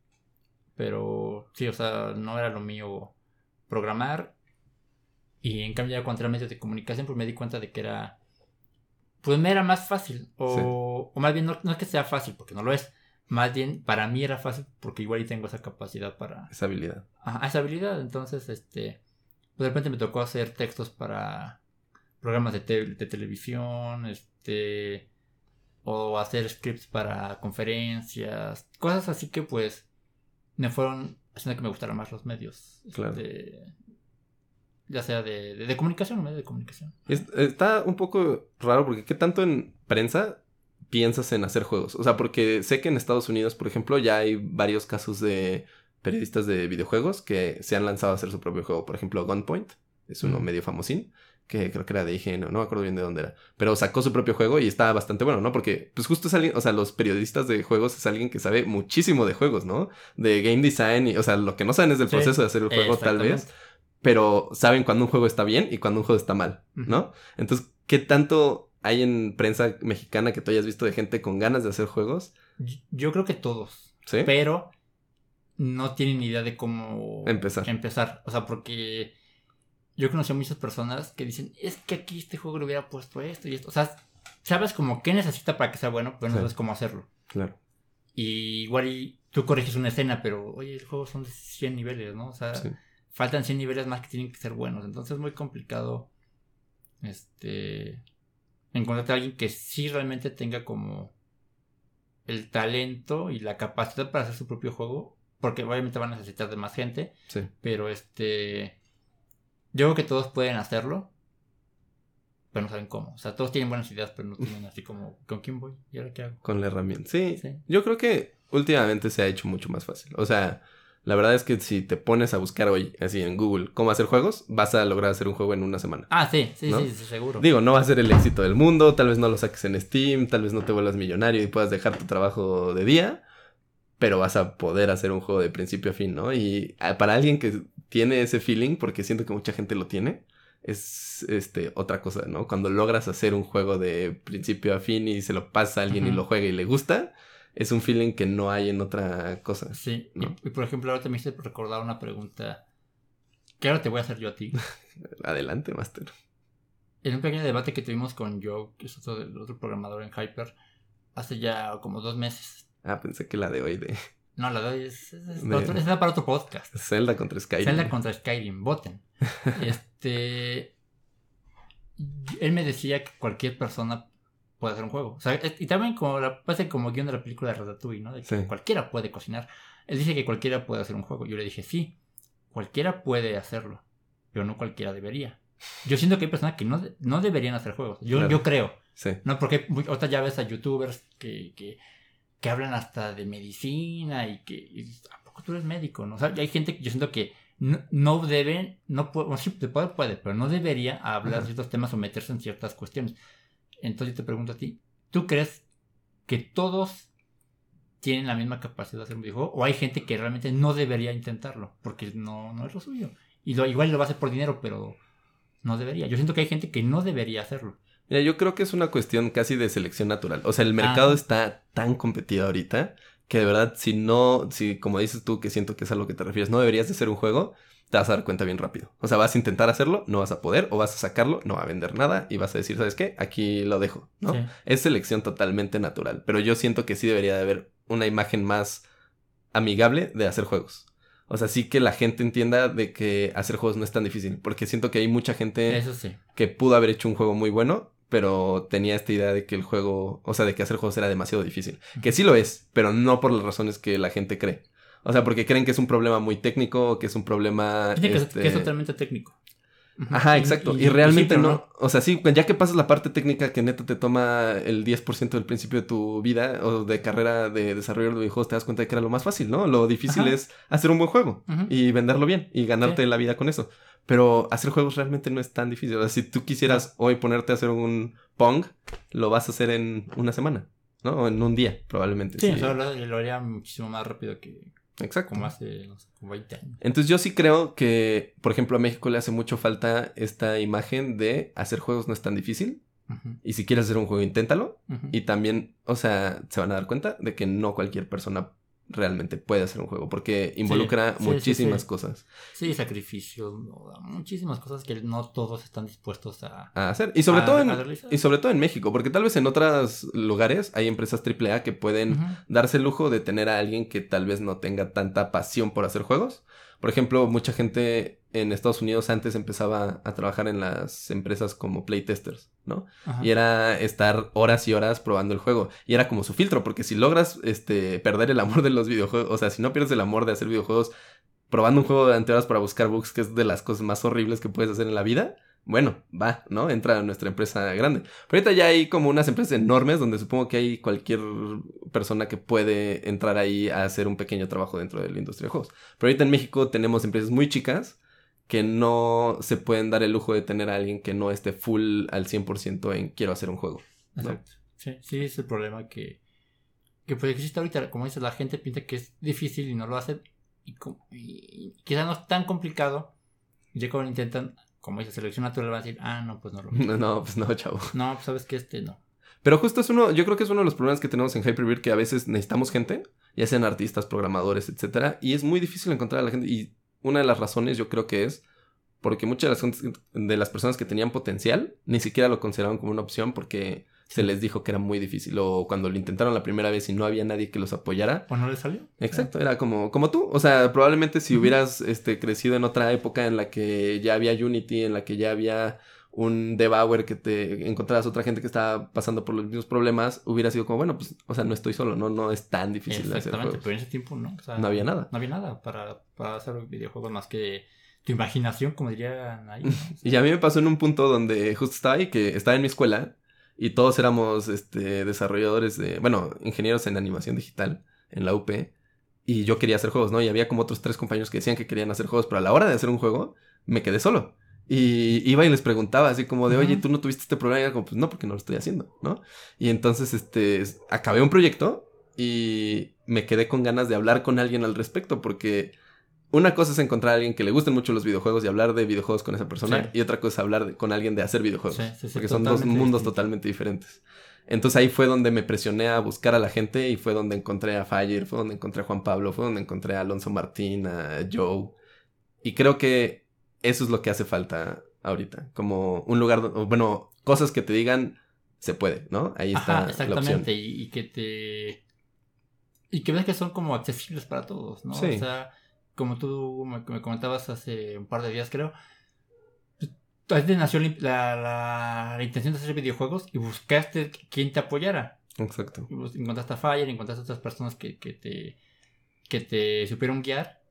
Pero sí, o sea, no era lo mío programar. Y en cambio ya cuando era medios de comunicación, pues me di cuenta de que era... pues me era más fácil. O, sí. o más bien, no, no es que sea fácil, porque no lo es. Más bien, para mí era fácil porque igual y tengo esa capacidad para... esa habilidad. Ajá, esa habilidad. Entonces, este... pues de repente me tocó hacer textos para programas de, te- de televisión, este... o hacer scripts para conferencias. Cosas así que, pues, me fueron haciendo que me gustaran más los medios. Claro. Este, ya sea de, de, de comunicación o medio de comunicación. Es, está un poco raro porque ¿qué tanto en prensa piensas en hacer juegos? O sea, porque sé que en Estados Unidos, por ejemplo, ya hay varios casos de periodistas de videojuegos que se han lanzado a hacer su propio juego. Por ejemplo, Gunpoint es uno mm. medio famosín, que creo que era de I G N, no me acuerdo bien de dónde era. Pero sacó su propio juego y está bastante bueno, ¿no? Porque, pues justo es alguien, o sea, los periodistas de juegos es alguien que sabe muchísimo de juegos, ¿no? De game design, y, o sea, lo que no saben es del sí, proceso de hacer el juego, tal vez. Pero saben cuando un juego está bien y cuando un juego está mal, ¿no? Uh-huh. Entonces, ¿qué tanto hay en prensa mexicana que tú hayas visto de gente con ganas de hacer juegos? Yo creo que todos. ¿Sí? Pero no tienen ni idea de cómo empezar. Empezar. O sea, porque yo conocí a muchas personas que dicen, es que aquí este juego le hubiera puesto esto y esto. O sea, sabes como qué necesita para que sea bueno, pero no sí. sabes cómo hacerlo. Claro. Y igual y tú corriges una escena, pero oye, el juego son de cien niveles, ¿no? O sea... sí. Faltan cien niveles más que tienen que ser buenos. Entonces es muy complicado este encontrarte a alguien que sí realmente tenga como el talento y la capacidad para hacer su propio juego. Porque obviamente van a necesitar de más gente. Sí. Pero este yo creo que todos pueden hacerlo, pero no saben cómo. O sea, todos tienen buenas ideas, pero no tienen así como ¿con quién voy? ¿Y ahora qué hago? Con la herramienta. Sí, sí. Yo creo que últimamente se ha hecho mucho más fácil. O sea... la verdad es que si te pones a buscar hoy, así en Google, cómo hacer juegos, vas a lograr hacer un juego en una semana. Ah, sí, sí, ¿no? sí, sí, seguro. Digo, no va a ser el éxito del mundo, tal vez no lo saques en Steam, tal vez no te vuelvas millonario y puedas dejar tu trabajo de día, pero vas a poder hacer un juego de principio a fin, ¿no? Y para alguien que tiene ese feeling, porque siento que mucha gente lo tiene, es este otra cosa, ¿no? Cuando logras hacer un juego de principio a fin y se lo pasa a alguien uh-huh. y lo juega y le gusta... es un feeling que no hay en otra cosa. Sí, ¿no? y, y por ejemplo ahora te me hice recordar una pregunta que ahora te voy a hacer yo a ti. Adelante, Master. En un pequeño debate que tuvimos con Joe, que es otro, otro programador en Hyper, hace ya como dos meses. Ah, pensé que la de hoy de... No, la de hoy es, es, es, de... para, otro, es para otro podcast. Zelda contra Skyrim. Zelda contra Skyrim, voten. este... Él me decía que cualquier persona... puede hacer un juego. O sea, y también como la, parece como guión de la película de Ratatouille, ¿no? De que sí. cualquiera puede cocinar. Él dice que cualquiera puede hacer un juego. Yo le dije, sí, cualquiera puede hacerlo, pero no cualquiera debería. Yo siento que hay personas que no, no deberían hacer juegos. Yo, claro. yo creo. Sí. No, porque ahorita ya ves a youtubers que, que, que hablan hasta de medicina y que... Y, ¿a poco tú eres médico? ¿No? O sea, hay gente que yo siento que no, no deben, no puede, bueno, sí, puede, puede, pero no debería hablar de ciertos temas o meterse en ciertas cuestiones. Entonces yo te pregunto a ti, ¿tú crees que todos tienen la misma capacidad de hacer un videojuego? ¿O hay gente que realmente no debería intentarlo? Porque no, no es lo suyo. Y lo, igual lo va a hacer por dinero, pero no debería. Yo siento que hay gente que no debería hacerlo. Mira, yo creo que es una cuestión casi de selección natural. O sea, el mercado ah. está tan competido ahorita que de verdad, si no, si como dices tú, que siento que es a lo que te refieres, no deberías de hacer un juego, te vas a dar cuenta bien rápido. O sea, vas a intentar hacerlo, no vas a poder, o vas a sacarlo, no va a vender nada, y vas a decir, ¿sabes qué? Aquí lo dejo, ¿no? Sí. Es selección totalmente natural, pero yo siento que sí debería de haber una imagen más amigable de hacer juegos. O sea, sí que la gente entienda de que hacer juegos no es tan difícil, porque siento que hay mucha gente Eso sí. que pudo haber hecho un juego muy bueno, pero tenía esta idea de que el juego, o sea, de que hacer juegos era demasiado difícil. Que sí lo es, pero no por las razones que la gente cree. O sea, porque creen que es un problema muy técnico, que es un problema... Tiene este... que, que es totalmente técnico. Ajá, exacto. Y, y, y realmente y sí, no, no. O sea, sí, ya que pasas la parte técnica que neta te toma el diez por ciento del principio de tu vida o de carrera de desarrollo de videojuegos, te das cuenta de que era lo más fácil, ¿no? Lo difícil Ajá. es hacer un buen juego uh-huh. y venderlo bien y ganarte sí. la vida con eso. Pero hacer juegos realmente no es tan difícil. O sea, si tú quisieras no. hoy ponerte a hacer un Pong, lo vas a hacer en una semana, ¿no? O en un día, probablemente. Sí, sí. Eso lo, lo haría muchísimo más rápido que... Exacto. Como hace, no sé, como veinte años. Entonces yo sí creo que, por ejemplo, a México le hace mucho falta esta imagen de hacer juegos no es tan difícil. Uh-huh. Y si quieres hacer un juego, inténtalo. Uh-huh. Y también, o sea, se van a dar cuenta de que no cualquier persona realmente puede hacer un juego. Porque involucra sí, muchísimas sí, sí, sí. cosas. Sí, sacrificio, muchísimas cosas que no todos están dispuestos a, a hacer. Y sobre, a, todo en, a realizar. y sobre todo en México. Porque tal vez en otros lugares hay empresas triple A que pueden uh-huh. darse el lujo de tener a alguien que tal vez no tenga tanta pasión por hacer juegos. Por ejemplo, mucha gente en Estados Unidos antes empezaba a trabajar en las empresas como playtesters, ¿no? Ajá. Y era estar horas y horas probando el juego. Y era como su filtro, porque si logras este, perder el amor de los videojuegos, o sea, si no pierdes el amor de hacer videojuegos probando un juego durante horas para buscar bugs, que es de las cosas más horribles que puedes hacer en la vida, bueno, va, ¿no? Entra a nuestra empresa grande. Pero ahorita ya hay como unas empresas enormes donde supongo que hay cualquier persona que puede entrar ahí a hacer un pequeño trabajo dentro de la industria de juegos. Pero ahorita en México tenemos empresas muy chicas que no se pueden dar el lujo de tener a alguien que no esté full al cien por ciento en quiero hacer un juego, ¿no? Exacto. Sí, sí, es el problema que, que pues existe ahorita. Como dices, la gente piensa que es difícil y no lo hace. Y, y, y quizás no es tan complicado. Y ya cuando intentan... Como dice, selección natural, va a decir, ah, no, pues no lo No, no, pues no, chavo. No, pues sabes que este no. Pero justo es uno, yo creo que es uno de los problemas que tenemos en Hyper Beer, que a veces necesitamos gente, ya sean artistas, programadores, etcétera, y es muy difícil encontrar a la gente. Y una de las razones yo creo que es porque muchas de las, de las personas que tenían potencial ni siquiera lo consideraban como una opción porque se les dijo que era muy difícil, o cuando lo intentaron la primera vez y no había nadie que los apoyara. ¿O no les salió? Exacto, era como, como tú. O sea, probablemente si uh-huh. hubieras este, crecido en otra época en la que ya había Unity, en la que ya había un debugger, que te encontraras otra gente que estaba pasando por los mismos problemas, hubiera sido como, bueno, pues, o sea, no estoy solo, no, no es tan difícil de hacer juegos. Exactamente, pero en ese tiempo no. O sea, no había nada. No había nada para, para hacer videojuegos más que tu imaginación, como dirían ahí, ¿no? O sea, y a mí me pasó en un punto donde justo estaba ahí, que estaba en mi escuela, y todos éramos este, desarrolladores de... Bueno, ingenieros en animación digital en la U P. Y yo quería hacer juegos, ¿no? Y había como otros tres compañeros que decían que querían hacer juegos. Pero a la hora de hacer un juego, me quedé solo. Y iba y les preguntaba así como de... Uh-huh. Oye, ¿tú no tuviste este problema? Y era como, pues no, porque no lo estoy haciendo, ¿no? Y entonces, este... acabé un proyecto y me quedé con ganas de hablar con alguien al respecto. Porque... una cosa es encontrar a alguien que le gusten mucho los videojuegos y hablar de videojuegos con esa persona. Sí. Y otra cosa es hablar de, con alguien de hacer videojuegos. Sí, sí, sí, porque son dos mundos distinto. totalmente diferentes. Entonces ahí fue donde me presioné a buscar a la gente. Y fue donde encontré a Fire, fue donde encontré a Juan Pablo, fue donde encontré a Alonso Martín, a Joe. Y creo que eso es lo que hace falta ahorita. Como un lugar, bueno, cosas que te digan, se puede, ¿no? Ahí está. Ajá, exactamente. La opción. Y, y que te... y que ves que son como accesibles para todos, ¿no? Sí. O sea... como tú me, me comentabas hace un par de días, creo, ahí te nació la, la, la intención de hacer videojuegos y buscaste quien te apoyara. Exacto. Y encontraste a Fire, encontraste a otras personas que, que, te, que te supieron guiar.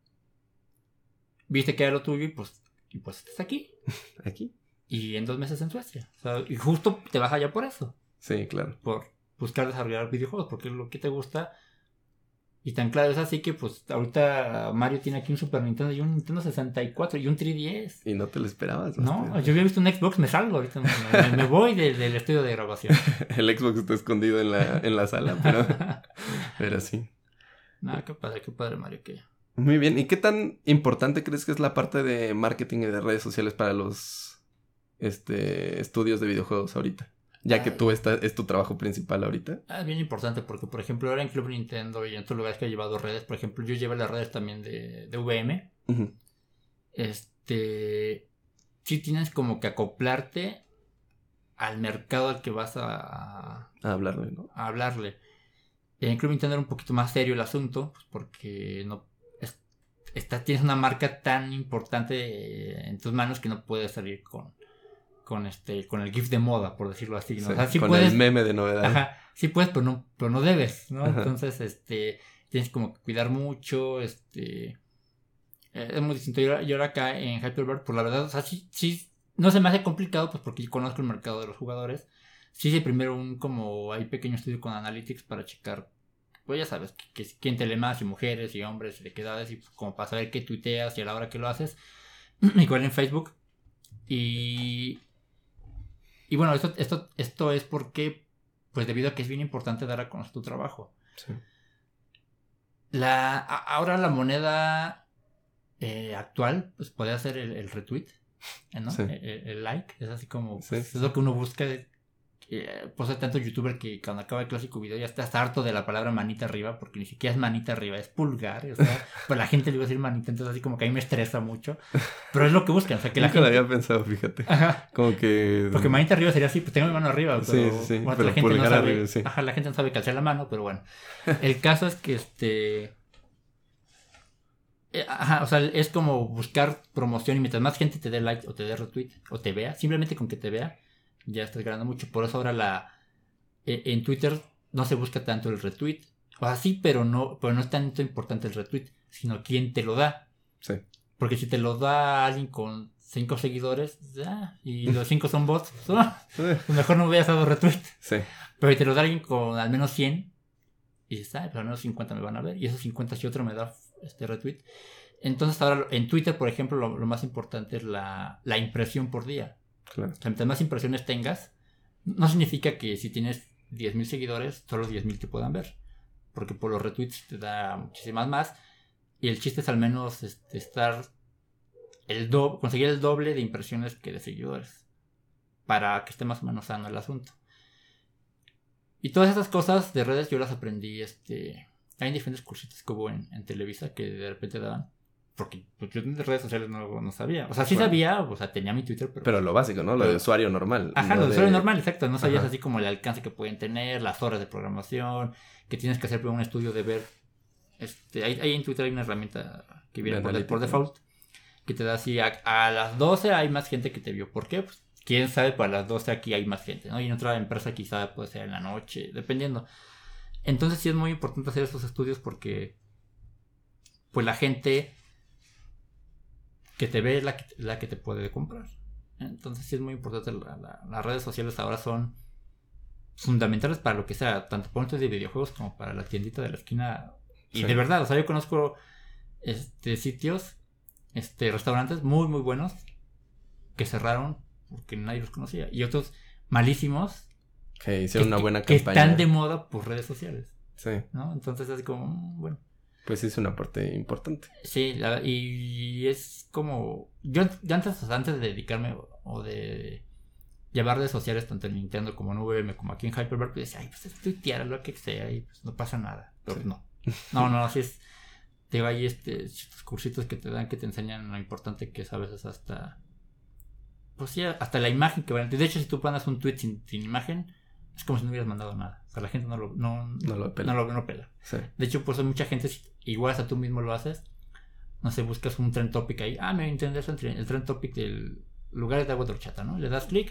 Viste que era lo tuyo y pues, y pues estás aquí. Aquí. Y en dos meses en Suecia. O sea, y justo te vas allá por eso. Sí, claro. Por buscar desarrollar videojuegos, porque es lo que te gusta. Y tan claro es así que pues ahorita Mario tiene aquí un Super Nintendo y un Nintendo sesenta y cuatro y un tres D S. Y no te lo esperabas. No, usted. Yo había visto un Xbox, me salgo ahorita, me, me voy de, del estudio de grabación. El Xbox está escondido en la, en la sala, pero, pero sí. Nada, qué padre, qué padre Mario que... Muy bien, ¿y qué tan importante crees que es la parte de marketing y de redes sociales para los este, estudios de videojuegos ahorita? Ya que tú estás, es tu trabajo principal ahorita. Es bien importante porque, por ejemplo, ahora en Club Nintendo y en otros lugares que he llevado redes, por ejemplo, yo llevo las redes también de, de V M. Uh-huh. Este... sí tienes como que acoplarte al mercado al que vas a... A hablarle, ¿no? A hablarle. En Club Nintendo era un poquito más serio el asunto, pues porque no... Es, está, tienes una marca tan importante en tus manos que no puedes salir con... con este con el GIF de moda, por decirlo así, ¿no? Sí, o sea, sí con puedes, el meme de novedad. Ajá, sí puedes, pero no, pero no debes, ¿no? Ajá. Entonces, este, tienes como que cuidar mucho, este, Eh, es muy distinto. Yo, yo ahora acá en Hyperbird, pues la verdad, o sea, sí, sí, no se me hace complicado, pues porque yo conozco el mercado de los jugadores. Sí hice primero un como hay pequeño estudio con Analytics para checar, pues ya sabes, que, que, quién te lee más, y mujeres, y hombres, y de qué edades, y pues, como para saber qué tuiteas y a la hora que lo haces. Igual en Facebook. Y... Y bueno, esto, esto, esto es porque, pues debido a que es bien importante dar a conocer tu trabajo. Sí. La, ahora la moneda eh, actual, pues puede ser el, el retweet, ¿no? Sí. El, el like, es así como, pues, sí. Es lo que uno busca. Eh, pues hay tanto youtuber que cuando acaba el clásico video ya estás harto de la palabra manita arriba, porque ni siquiera es manita arriba, es pulgar, o sea, pues la gente le iba a decir manita, entonces así como que a mí me estresa mucho, pero es lo que buscan, o sea, que la Nunca gente... lo había pensado, fíjate. Ajá. Como que... Porque manita arriba sería así, pues tengo mi mano arriba, pero, sí, sí, sí. Bueno, pero la gente pulgar no sabe, arriba, sí. Ajá, la gente no sabe calzar la mano, pero bueno, el caso es que este... Ajá, o sea, es como buscar promoción y mientras más gente te dé like o te dé retweet o te vea, simplemente con que te vea, ya estás ganando mucho, por eso ahora la... En Twitter no se busca tanto el retweet. O sea, sí, pero no, pero no es tanto importante el retweet, sino quién te lo da. Sí. Porque si te lo da alguien con cinco seguidores, ah, y los cinco son bots, pues, ah, pues mejor no hubieras dado retweet. Sí. Pero si te lo da alguien con al menos cien, y dices, ah, pues al menos cincuenta me van a ver, y esos cincuenta si otro me da este retweet. Entonces ahora en Twitter, por ejemplo, lo, lo más importante es la, la impresión por día. Claro. O sea, mientras más impresiones tengas, no significa que si tienes diez mil seguidores, solo diez mil te puedan ver. Porque por los retweets te da muchísimas más. Y el chiste es al menos este, estar el do- conseguir el doble de impresiones que de seguidores. Para que esté más o menos sano el asunto. Y todas esas cosas de redes yo las aprendí. Este, hay diferentes cursitos que hubo en, en Televisa que de repente daban. Porque pues, yo de redes sociales no, no sabía. O sea, sí bueno, sabía, o sea, tenía mi Twitter, pero... Pero lo básico, ¿no? Lo pero, de usuario normal. Ajá, no lo de de usuario normal, exacto. No sabías ajá. así como el alcance que pueden tener, las horas de programación, que tienes que hacer un estudio de ver... Este, ahí, ahí en Twitter hay una herramienta que viene por, por default, que te da así, a, a las doce hay más gente que te vio. ¿Por qué? Pues quién sabe, para las doce aquí hay más gente, ¿no? Y en otra empresa quizá puede ser en la noche, dependiendo. Entonces sí es muy importante hacer esos estudios porque pues la gente... que te ve la que, la que te puede comprar. Entonces sí es muy importante. La, la, las redes sociales ahora son fundamentales para lo que sea, tanto por de videojuegos como para la tiendita de la esquina. Y sí. De verdad, o sea, yo conozco este sitios, este restaurantes muy muy buenos que cerraron porque nadie los conocía. Y otros malísimos que hicieron que, una buena que campaña. Que están de moda por redes sociales. Sí. ¿No? Entonces es como, bueno. Pues es una parte importante. Sí, la, y es como... Yo, yo antes, antes de dedicarme o de llevar redes sociales tanto en Nintendo como en V M como aquí en Hyperbird, pues decía, ay, pues es tuitear lo que sea y pues no pasa nada. Pero sí. no. No, no, así es. Te va ahí este, estos cursitos que te dan que te enseñan lo importante que es a veces hasta... Pues sí, hasta la imagen que van. De hecho, si tú pones un tweet sin, sin imagen, es como si no hubieras mandado nada. O sea, la gente no lo, no, no lo pela. No lo, no pela. Sí. De hecho, por eso mucha gente, igual hasta tú mismo lo haces. No sé, buscas un trend topic ahí. Ah, me interesa el, el trend topic del lugares de agua de horchata, ¿no? Le das clic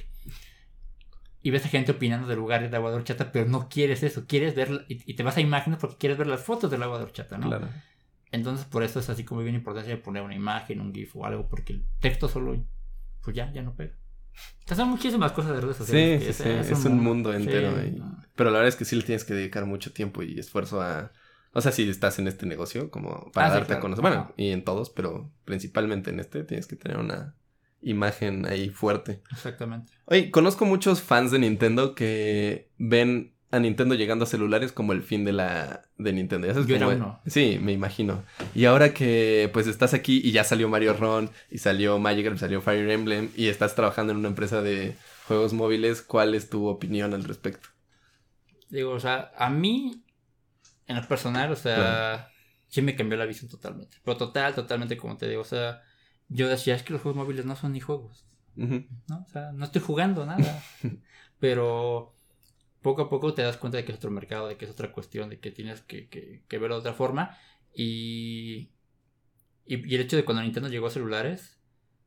y ves a gente opinando de lugares de agua de horchata, pero no quieres eso. Quieres ver, y, y te vas a imágenes porque quieres ver las fotos del agua de horchata, ¿no? Claro. Entonces, por eso es así como bien importante de poner una imagen, un GIF o algo, porque el texto solo, pues ya, ya no pega. Son muchísimas cosas de redes sociales. Sí, sí, sí. Es, es un mundo, mundo entero. Sí, y... no. Pero la verdad es que sí le tienes que dedicar mucho tiempo y esfuerzo a... O sea, si estás en este negocio, como para ah, darte sí, claro. a conocer. Bueno, y en todos, pero principalmente en este tienes que tener una imagen ahí fuerte. Exactamente. Oye, conozco muchos fans de Nintendo que ven a Nintendo llegando a celulares como el fin de la de Nintendo. ¿Ya sabes Yo cómo era uno. Sí, me imagino. Y ahora que pues estás aquí y ya salió Mario Run y salió Magikarp, salió Fire Emblem y estás trabajando en una empresa de juegos móviles, ¿cuál es tu opinión al respecto? Digo, o sea, a mí, en lo personal, o sea, claro. sí me cambió la visión totalmente. Pero total, totalmente, como te digo, o sea, yo decía, es que los juegos móviles no son ni juegos. Uh-huh. ¿No? O sea, no estoy jugando nada. Pero... poco a poco te das cuenta de que es otro mercado, de que es otra cuestión, de que tienes que, que, que verlo de otra forma. Y, y, y el hecho de cuando Nintendo llegó a celulares,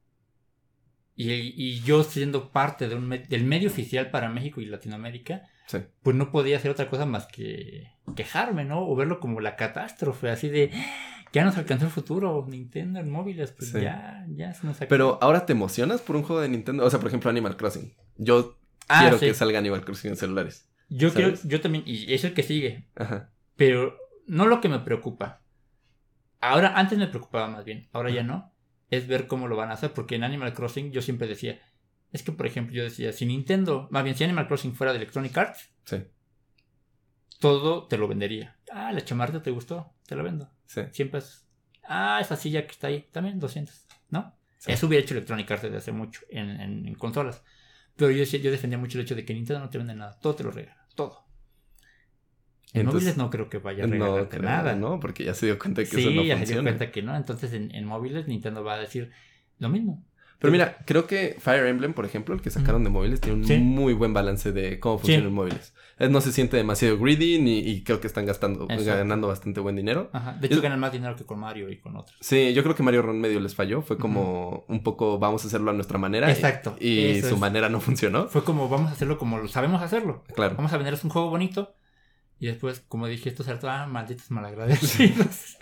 y, y yo siendo parte de un me- del medio oficial para México y Latinoamérica, sí. pues no podía hacer otra cosa más que quejarme, ¿no? O verlo como la catástrofe, así de... ya nos alcanzó el futuro, Nintendo en móviles, pues sí. ya, ya se nos acabó. Pero ahora te emocionas por un juego de Nintendo, o sea, por ejemplo, Animal Crossing. Yo ah, quiero sí. que salga Animal Crossing en celulares. Yo quiero, yo también, y es el que sigue. Ajá. Pero no lo que me preocupa. Ahora, antes me preocupaba más bien, ahora Ajá. ya no. Es ver cómo lo van a hacer, porque en Animal Crossing yo siempre decía, es que por ejemplo yo decía, si Nintendo, más bien si Animal Crossing fuera de Electronic Arts, sí. todo te lo vendería. Ah, la chamarra te gustó, te la vendo. Sí. cien pesos. Ah, esa silla que está ahí, también doscientos, ¿no? Sí. Eso hubiera hecho Electronic Arts desde hace mucho en, en, en consolas. Pero yo, yo defendía mucho el hecho de que Nintendo no te vende nada, todo te lo regala, todo. En Entonces, móviles no creo que vaya a regalarte no, nada. No, porque ya se dio cuenta que sí, eso no funciona. Sí, ya se dio cuenta que no. Entonces en, en móviles Nintendo va a decir lo mismo. Pero mira, creo que Fire Emblem, por ejemplo, el que sacaron de móviles, tiene un ¿Sí? muy buen balance de cómo funcionan sí. móviles. No se siente demasiado greedy ni, y creo que están gastando, Exacto. ganando bastante buen dinero. Ajá. De hecho, es, ganan más dinero que con Mario y con otros. Sí, yo creo que Mario Run medio les falló. Fue como uh-huh. un poco, vamos a hacerlo a nuestra manera. Exacto. Y, y su es. manera no funcionó. Fue como, vamos a hacerlo como sabemos hacerlo. Claro. Vamos a venderles un juego bonito. Y después, como dije, esto es ah, malditos malagradecidos.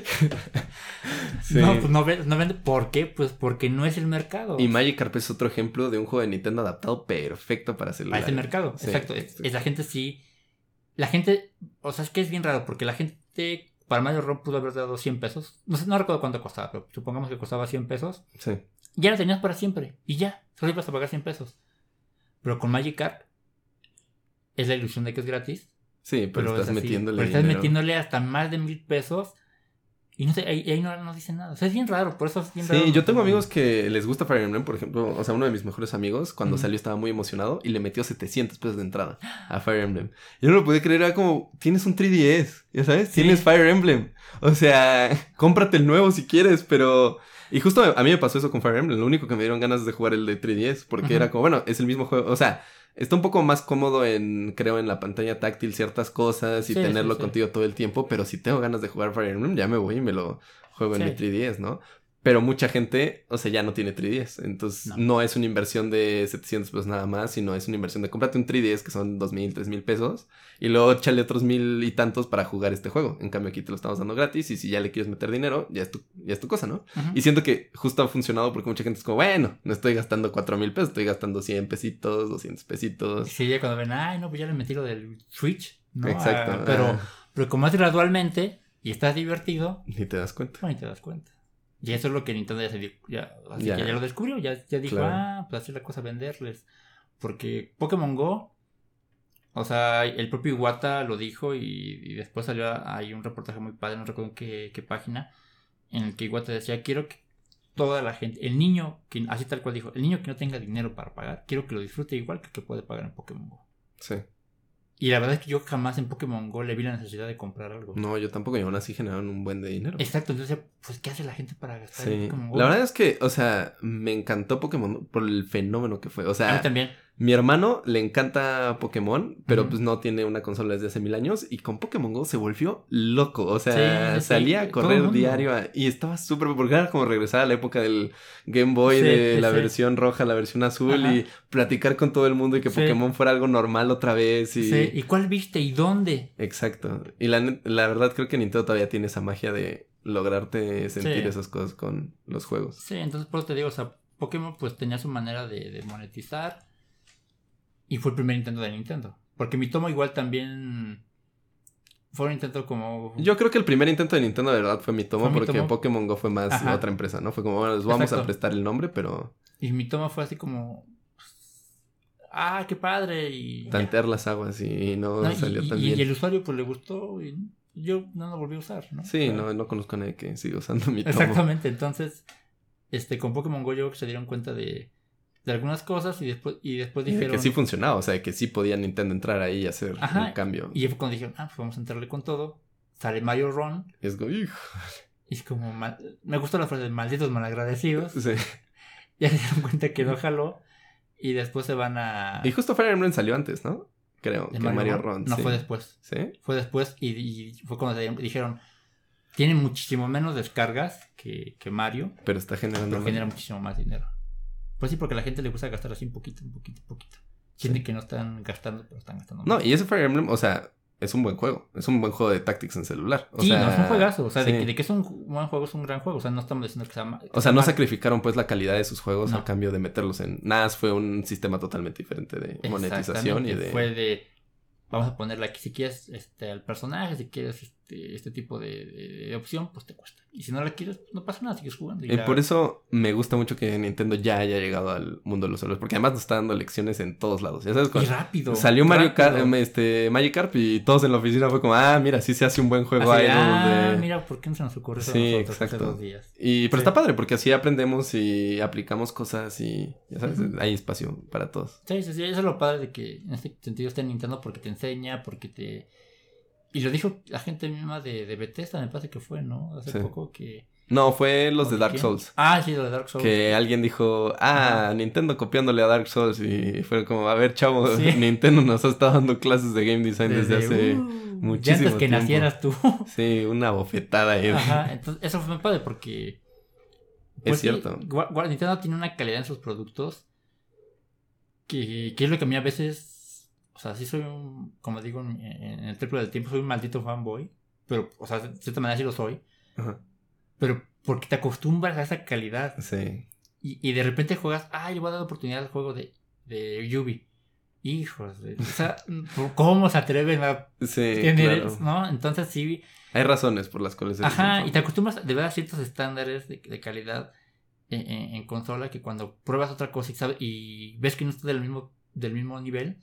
sí. No, pues no, no vende. ¿Por qué? Pues porque no es el mercado. Y Magikarp es otro ejemplo de un juego de Nintendo adaptado perfecto para celular. A ese mercado, sí. Exacto. Es, es la gente sí. La gente, o sea, es que es bien raro porque la gente para Mario Run pudo haber dado cien pesos. No sé, no recuerdo cuánto costaba, pero supongamos que costaba cien pesos. Sí. Ya lo tenías para siempre. Y ya, solo ibas a pagar cien pesos. Pero con Magikarp es la ilusión de que es gratis. Sí, pero, pero estás metiéndole Pero estás dinero. metiéndole hasta más de mil pesos. Y no sé, ahí, ahí no, no dicen nada. O sea, es bien raro, por eso es bien sí, raro. Sí, yo tengo amigos que les gusta Fire Emblem, por ejemplo. O sea, uno de mis mejores amigos, cuando mm. salió estaba muy emocionado y le metió setecientos pesos de entrada a Fire Emblem. Yo no lo podía creer, era como, tienes un tres D S, ¿ya sabes? Sí. Tienes Fire Emblem. O sea, cómprate el nuevo si quieres, pero... Y justo a mí me pasó eso con Fire Emblem. Lo único que me dieron ganas de jugar el de tres D S, porque uh-huh. era como, bueno, es el mismo juego. O sea... Está un poco más cómodo en, creo, en la pantalla táctil ciertas cosas y sí, tenerlo sí, sí. contigo todo el tiempo. Pero si tengo ganas de jugar Fire Emblem, ya me voy y me lo juego sí. en mi tres D S, ¿no? Pero mucha gente, o sea, ya no tiene tres D S. Entonces, no, no es una inversión de setecientos pesos nada más, sino es una inversión de cómprate un tres D S que son dos mil, tres mil pesos. Y luego échale otros mil y tantos para jugar este juego. En cambio, aquí te lo estamos dando gratis. Y si ya le quieres meter dinero, ya es tu, ya es tu cosa, ¿no? Uh-huh. Y siento que justo ha funcionado porque mucha gente es como, bueno, no estoy gastando cuatro mil pesos, estoy gastando cien pesitos, doscientos pesitos. Sí, ya cuando ven, ay, no, pues ya le metí lo del Switch, ¿no? Exacto. Ah, pero, ah. pero como es gradualmente y estás divertido, ni te das cuenta. No, ni te das cuenta. Y eso es lo que Nintendo ya se dio, ya, así ya. que ya lo descubrió, ya, ya dijo, claro. ah, pues así es la cosa venderles. Porque Pokémon Go, o sea, el propio Iwata lo dijo y, y después salió ahí un reportaje muy padre, no recuerdo en qué, qué página, en el que Iwata decía, quiero que toda la gente, el niño, que así tal cual dijo, el niño que no tenga dinero para pagar, quiero que lo disfrute igual que el que puede pagar en Pokémon Go. Sí. Y la verdad es que yo jamás en Pokémon Go le vi la necesidad de comprar algo. No, yo tampoco, y aún así generaron un buen de dinero. Exacto, entonces, pues, ¿qué hace la gente para gastar sí. en Pokémon Go? La verdad es que, o sea, me encantó Pokémon por el fenómeno que fue. O sea, a mí también. Mi hermano le encanta Pokémon, pero uh-huh. pues no tiene una consola desde hace mil años. Y con Pokémon Go se volvió loco. O sea, sí, sí, salía sí. a correr diario a, y estaba súper... Porque era como regresar a la época del Game Boy, sí, de sí, la sí. versión roja, la versión azul. Ajá. Y platicar con todo el mundo y que sí. Pokémon fuera algo normal otra vez. Y... Sí, ¿y cuál viste y dónde? Exacto. Y la, la verdad creo que Nintendo todavía tiene esa magia de lograrte sentir sí. esas cosas con los juegos. Sí, entonces por eso te digo, o sea, Pokémon pues tenía su manera de, de monetizar. Y fue el primer intento de Nintendo. Porque Miitomo igual también fue un intento como... Yo creo que el primer intento de Nintendo de verdad fue Miitomo. ¿Fue porque Miitomo? Pokémon Go fue más Ajá. otra empresa, ¿no? Fue como, bueno, les vamos Exacto. a prestar el nombre, pero... Y Miitomo fue así como... ¡Ah, qué padre! Y tantear ya. las aguas y no, no salió y, tan y, bien. Y el usuario pues le gustó y yo no lo volví a usar, ¿no? Sí, pero... no, no conozco a nadie que siga usando Miitomo. Exactamente, entonces este con Pokémon Go yo creo que se dieron cuenta de... de algunas cosas y después y después dijeron... Que sí funcionaba, o sea, que sí podía Nintendo entrar ahí y hacer Ajá, un cambio. Y fue cuando dijeron, ah, pues vamos a entrarle con todo. Sale Mario Run. Es como, hijo. Y es como, mal... me gustó la frase de malditos malagradecidos. Sí. Ya se dieron cuenta que no jaló. Y después se van a... Y justo Fire Emblem salió antes, ¿no? Creo, que Mario, Mario Run. No, sí. fue después. ¿Sí? Fue después y, y fue cuando se dijeron... Tiene muchísimo menos descargas que, que Mario. Pero está generando... Pero genera muchísimo más dinero. Pues sí, porque a la gente le gusta gastar así un poquito, un poquito, un poquito. Sienten sí. que no están gastando, pero están gastando más. No, y ese Fire Emblem, o sea, es un buen juego. Es un buen juego de Tactics en celular. O sí, sea, no, es un juegazo. O sea, sí. de, de que es un buen juego, es un gran juego. O sea, no estamos diciendo que sea mal. O sea, no mal. sacrificaron pues la calidad de sus juegos no. a cambio de meterlos en... N A S fue un sistema totalmente diferente de monetización y de... Fue de... Vamos a ponerle aquí, si quieres este, al personaje, si quieres este, este tipo de, de, de opción, pues te cuesta. Y si no la quieres, no pasa nada, sigues jugando. Y y ya... por eso me gusta mucho que Nintendo ya haya llegado al mundo de los celulares. Porque además nos está dando lecciones en todos lados. ¿Ya sabes? Y rápido. Salió Mario Kart, este, Magikarp y todos en la oficina fue como, ah, mira, sí se hace un buen juego así, ahí. Ah, de... mira, ¿por qué no se nos ocurre eso sí, a nosotros exacto. hace dos días? Y, pero sí. está padre porque así aprendemos y aplicamos cosas y, ya sabes, uh-huh. hay espacio para todos. Sí, sí, sí, eso es lo padre de que en este sentido está en Nintendo porque te enseña, porque te... Y lo dijo la gente misma de, de Bethesda, me parece que fue, ¿no? Hace sí. poco que... No, fue los de Dark quién? Souls. Ah, sí, los de Dark Souls. Que alguien dijo, ah, ajá. Nintendo copiándole a Dark Souls. Y fue como, a ver, chavo, sí. Nintendo nos ha estado dando clases de game design desde, desde hace uh, muchísimo ya antes que tiempo. Nacieras tú. Sí, una bofetada ahí. Ajá, entonces eso fue muy padre porque... Pues, es cierto. Sí, Nintendo tiene una calidad en sus productos que, que es lo que a mí a veces... O sea, sí soy un... Como digo, en, en el triple del tiempo soy un maldito fanboy. Pero, o sea, de cierta manera sí lo soy. Ajá. Pero porque te acostumbras a esa calidad. Sí. Y, y de repente juegas, ay, le voy a dar oportunidad al juego de, de Yubi. Hijos de... O sea, ¿cómo se atreven a... Sí, tener, claro. ¿no? Entonces sí... Hay razones por las cuales... Ajá, y te acostumbras de ver a ciertos estándares de, de calidad en, en, en consola que cuando pruebas otra cosa y, sabes, y ves que no está del mismo, del mismo nivel,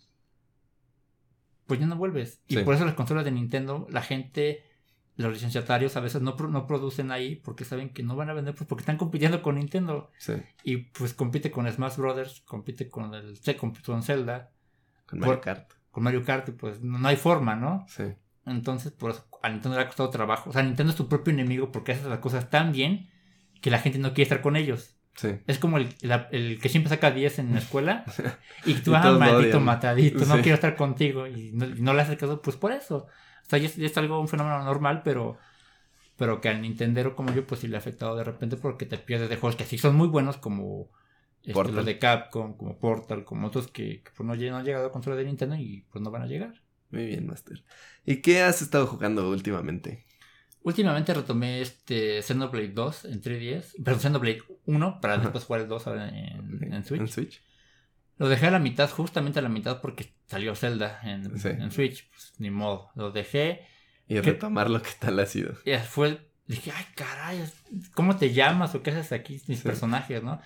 pues ya no vuelves. Y sí. Por eso las consolas de Nintendo, la gente... Los licenciatarios a veces no, no producen ahí porque saben que no van a vender pues porque están compitiendo con Nintendo. Sí. Y pues compite con Smash Brothers, compite con el con Zelda. Con Mario por, Kart. Con Mario Kart, pues no, no hay forma, ¿no? Sí. Entonces, por eso a Nintendo le ha costado trabajo. O sea, Nintendo es tu propio enemigo porque hace las cosas tan bien que la gente no quiere estar con ellos. Sí. Es como el, la, el que siempre saca diez en la escuela y tú, y ah, maldito matadito, sí. No quiero estar contigo y no, y no le haces caso, pues por eso. O sea, ya es, ya es algo, un fenómeno normal, pero pero que al Nintendero como yo, pues sí le ha afectado de repente porque te pierdes de juegos que sí son muy buenos, como este, los de Capcom, como Portal, como otros que, que pues no, no han llegado a consola de Nintendo y pues no van a llegar. Muy bien, Master. ¿Y qué has estado jugando últimamente? Últimamente retomé este Xenoblade dos en tres D S, perdón, Xenoblade uno, para Ajá. después jugar el dos ahora en, okay. en Switch. ¿En Switch? Lo dejé a la mitad, justamente a la mitad porque salió Zelda en, sí. en Switch, pues ni modo, lo dejé. Y retomarlo, ¿qué tal ha sido? Y fue, dije, ay caray, ¿cómo te llamas o qué haces aquí mis sí. personajes, no?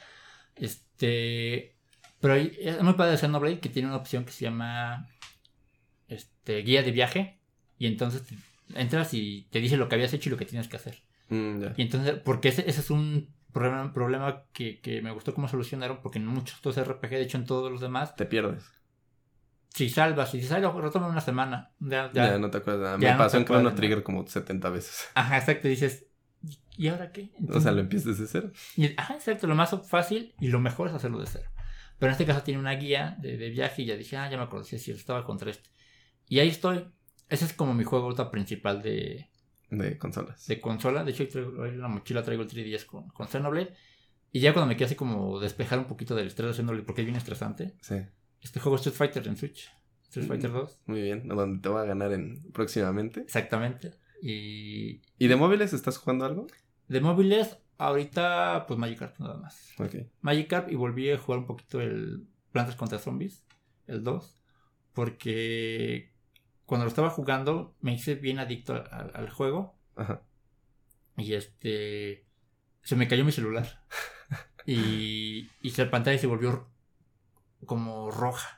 Este, pero es muy padre de Xenoblade que tiene una opción que se llama este guía de viaje y entonces te, entras y te dice lo que habías hecho y lo que tienes que hacer. Mm, yeah. Y entonces, porque ese, ese es un problema, problema que, que me gustó cómo solucionaron, porque en muchos otros R P G, de hecho en todos los demás, te pierdes. Si salvas, si dices, ay, lo retomo una semana. Ya, ya, ya no te acuerdas. Me pasó no en Chrono Trigger como setenta veces. Ajá, exacto. Y dices, ¿y ahora qué? Entonces, o sea, lo empiezas desde cero. Y, ajá, exacto. Lo más fácil y lo mejor es hacerlo de cero. Pero en este caso tiene una guía de, de viaje y ya dije, ah, ya me acordé, sí, sí, estaba contra este. Y ahí estoy. Ese es como mi juego principal de... De consolas. De consola. De hecho, traigo, en la mochila traigo el tres D S con, con Xenoblade. Y ya cuando me quedé así como despejar un poquito del estrés de Xenoblade, porque es bien estresante. Sí. Este juego Street Fighter en Switch. Street Fighter dos. Muy bien, donde te va a ganar en próximamente. Exactamente. Y... ¿Y de móviles estás jugando algo? De móviles, ahorita, pues Magikarp nada más. Ok. Magikarp y volví a jugar un poquito el Plantas contra Zombies, el dos. Porque cuando lo estaba jugando me hice bien adicto al, al juego. Ajá. Y este... Se me cayó mi celular. y, y la pantalla se volvió como roja.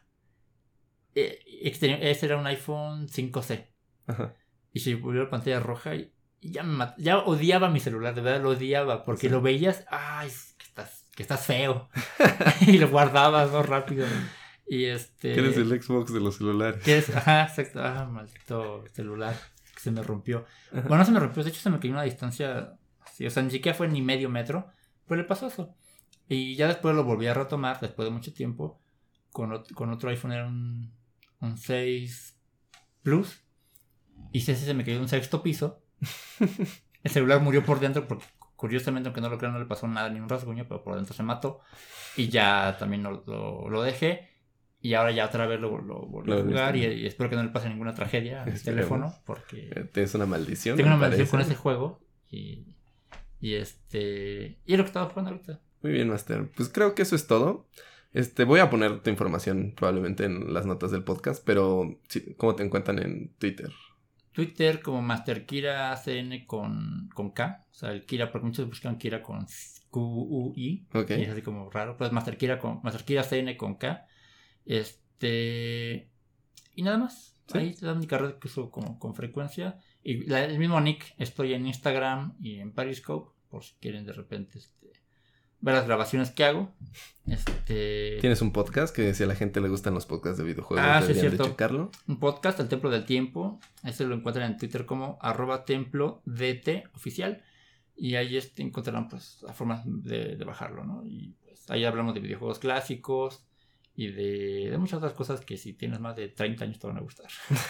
Este era un iPhone cinco C. Ajá. Y se volvió la pantalla roja y, y ya me mat... ya odiaba mi celular, de verdad lo odiaba, porque sí. Lo veías, ay, que estás, que estás feo. Y lo guardabas, ¿no? Rápido. Y este... ¿Qué eres el Xbox de los celulares? ¿Qué es? Ajá, exacto. Ah, maldito celular que se me rompió. Ajá. Bueno, no se me rompió, de hecho se me cayó una distancia así, o sea, ni siquiera fue ni medio metro, pero le pasó eso. Y ya después lo volví a retomar, después de mucho tiempo, con otro, con otro iPhone, era un... un seis Plus. Y ese se me cayó de un sexto piso. El celular murió por dentro porque, curiosamente, aunque no lo crean, no le pasó nada, ni un rasguño, pero por dentro se mató. Y ya también lo, lo, lo dejé. Y ahora ya otra vez lo, lo volví a jugar y, y espero que no le pase ninguna tragedia a mi teléfono porque... Tienes una maldición. Tengo una maldición con ese juego y, y este... Y es lo que estaba jugando ahorita. Muy bien, Master. Pues creo que eso es todo. Este, voy a poner tu información probablemente en las notas del podcast, pero sí, ¿cómo te encuentran en Twitter? Twitter como Master Kira C N con, con K. O sea, el Kira, porque muchos buscan Kira con Q U I. Okay. Y es así como raro. Pero es Master Kira, con, Master Kira C N con K. Este... Y nada más. ¿Sí? Ahí es la única red que uso como con frecuencia. Y la, el mismo nick. Estoy en Instagram y en Periscope. Por si quieren de repente este, ver las grabaciones que hago. Este... ¿Tienes un podcast? Que si a la gente le gustan los podcasts de videojuegos, ah, deberían sí, cierto. de checarlo. Un podcast, El Templo del Tiempo. Ese lo encuentran en Twitter como arroba templo dt oficial. Y ahí este, encontrarán pues la forma de, de bajarlo, ¿no? Y pues ahí hablamos de videojuegos clásicos y de, de muchas otras cosas que si tienes más de treinta años te van a gustar.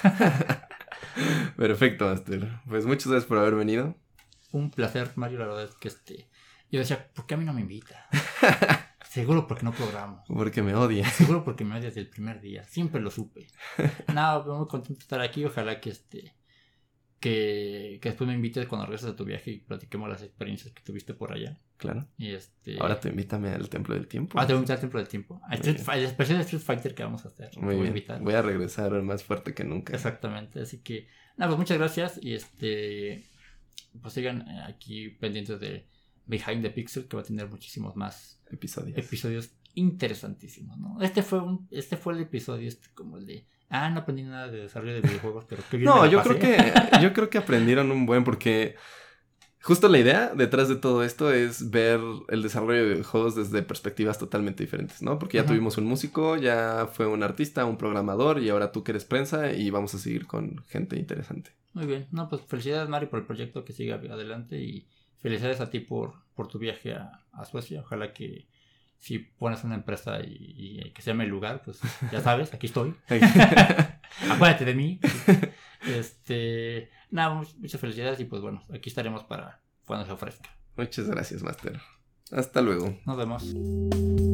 Perfecto, Master. Pues muchas gracias por haber venido. Un placer, Mario, la verdad es que este... Yo decía, ¿por qué a mí no me invita? Seguro porque no programo. Porque me odia. Seguro porque me odia desde el primer día. Siempre lo supe. No, muy contento de estar aquí. Ojalá que este... Que, que después me invites cuando regreses de tu viaje y platiquemos las experiencias que tuviste por allá. Claro. Y este... Ahora te invítame al Templo del Tiempo. Ah, te voy a invitar al Templo del Tiempo. A Street, a la especial de Street Fighter que vamos a hacer. Muy voy bien. A voy a regresar más fuerte que nunca. Exactamente. Así que, nada, pues muchas gracias. Y este... Pues sigan aquí pendientes de Behind the Pixel, que va a tener muchísimos más episodios. Episodios interesantísimos, ¿no? Este fue un, este fue el episodio este como el de ah, no aprendí nada de desarrollo de videojuegos, pero qué bien. No, me la yo pasé. creo que yo creo que aprendieron un buen porque justo la idea detrás de todo esto es ver el desarrollo de videojuegos desde perspectivas totalmente diferentes, ¿no? Porque ya uh-huh. tuvimos un músico, ya fue un artista, un programador y ahora tú que eres prensa y vamos a seguir con gente interesante. Muy bien. No, pues felicidades, Mario, por el proyecto que siga adelante y felicidades a ti por, por tu viaje a, a Suecia. Ojalá que si pones una empresa y, y que se llame El Lugar, pues ya sabes, aquí estoy. Acuérdate de mí. Este, nada, muchas felicidades y pues bueno, aquí estaremos para cuando se ofrezca. Muchas gracias, Master. Hasta luego. Nos vemos.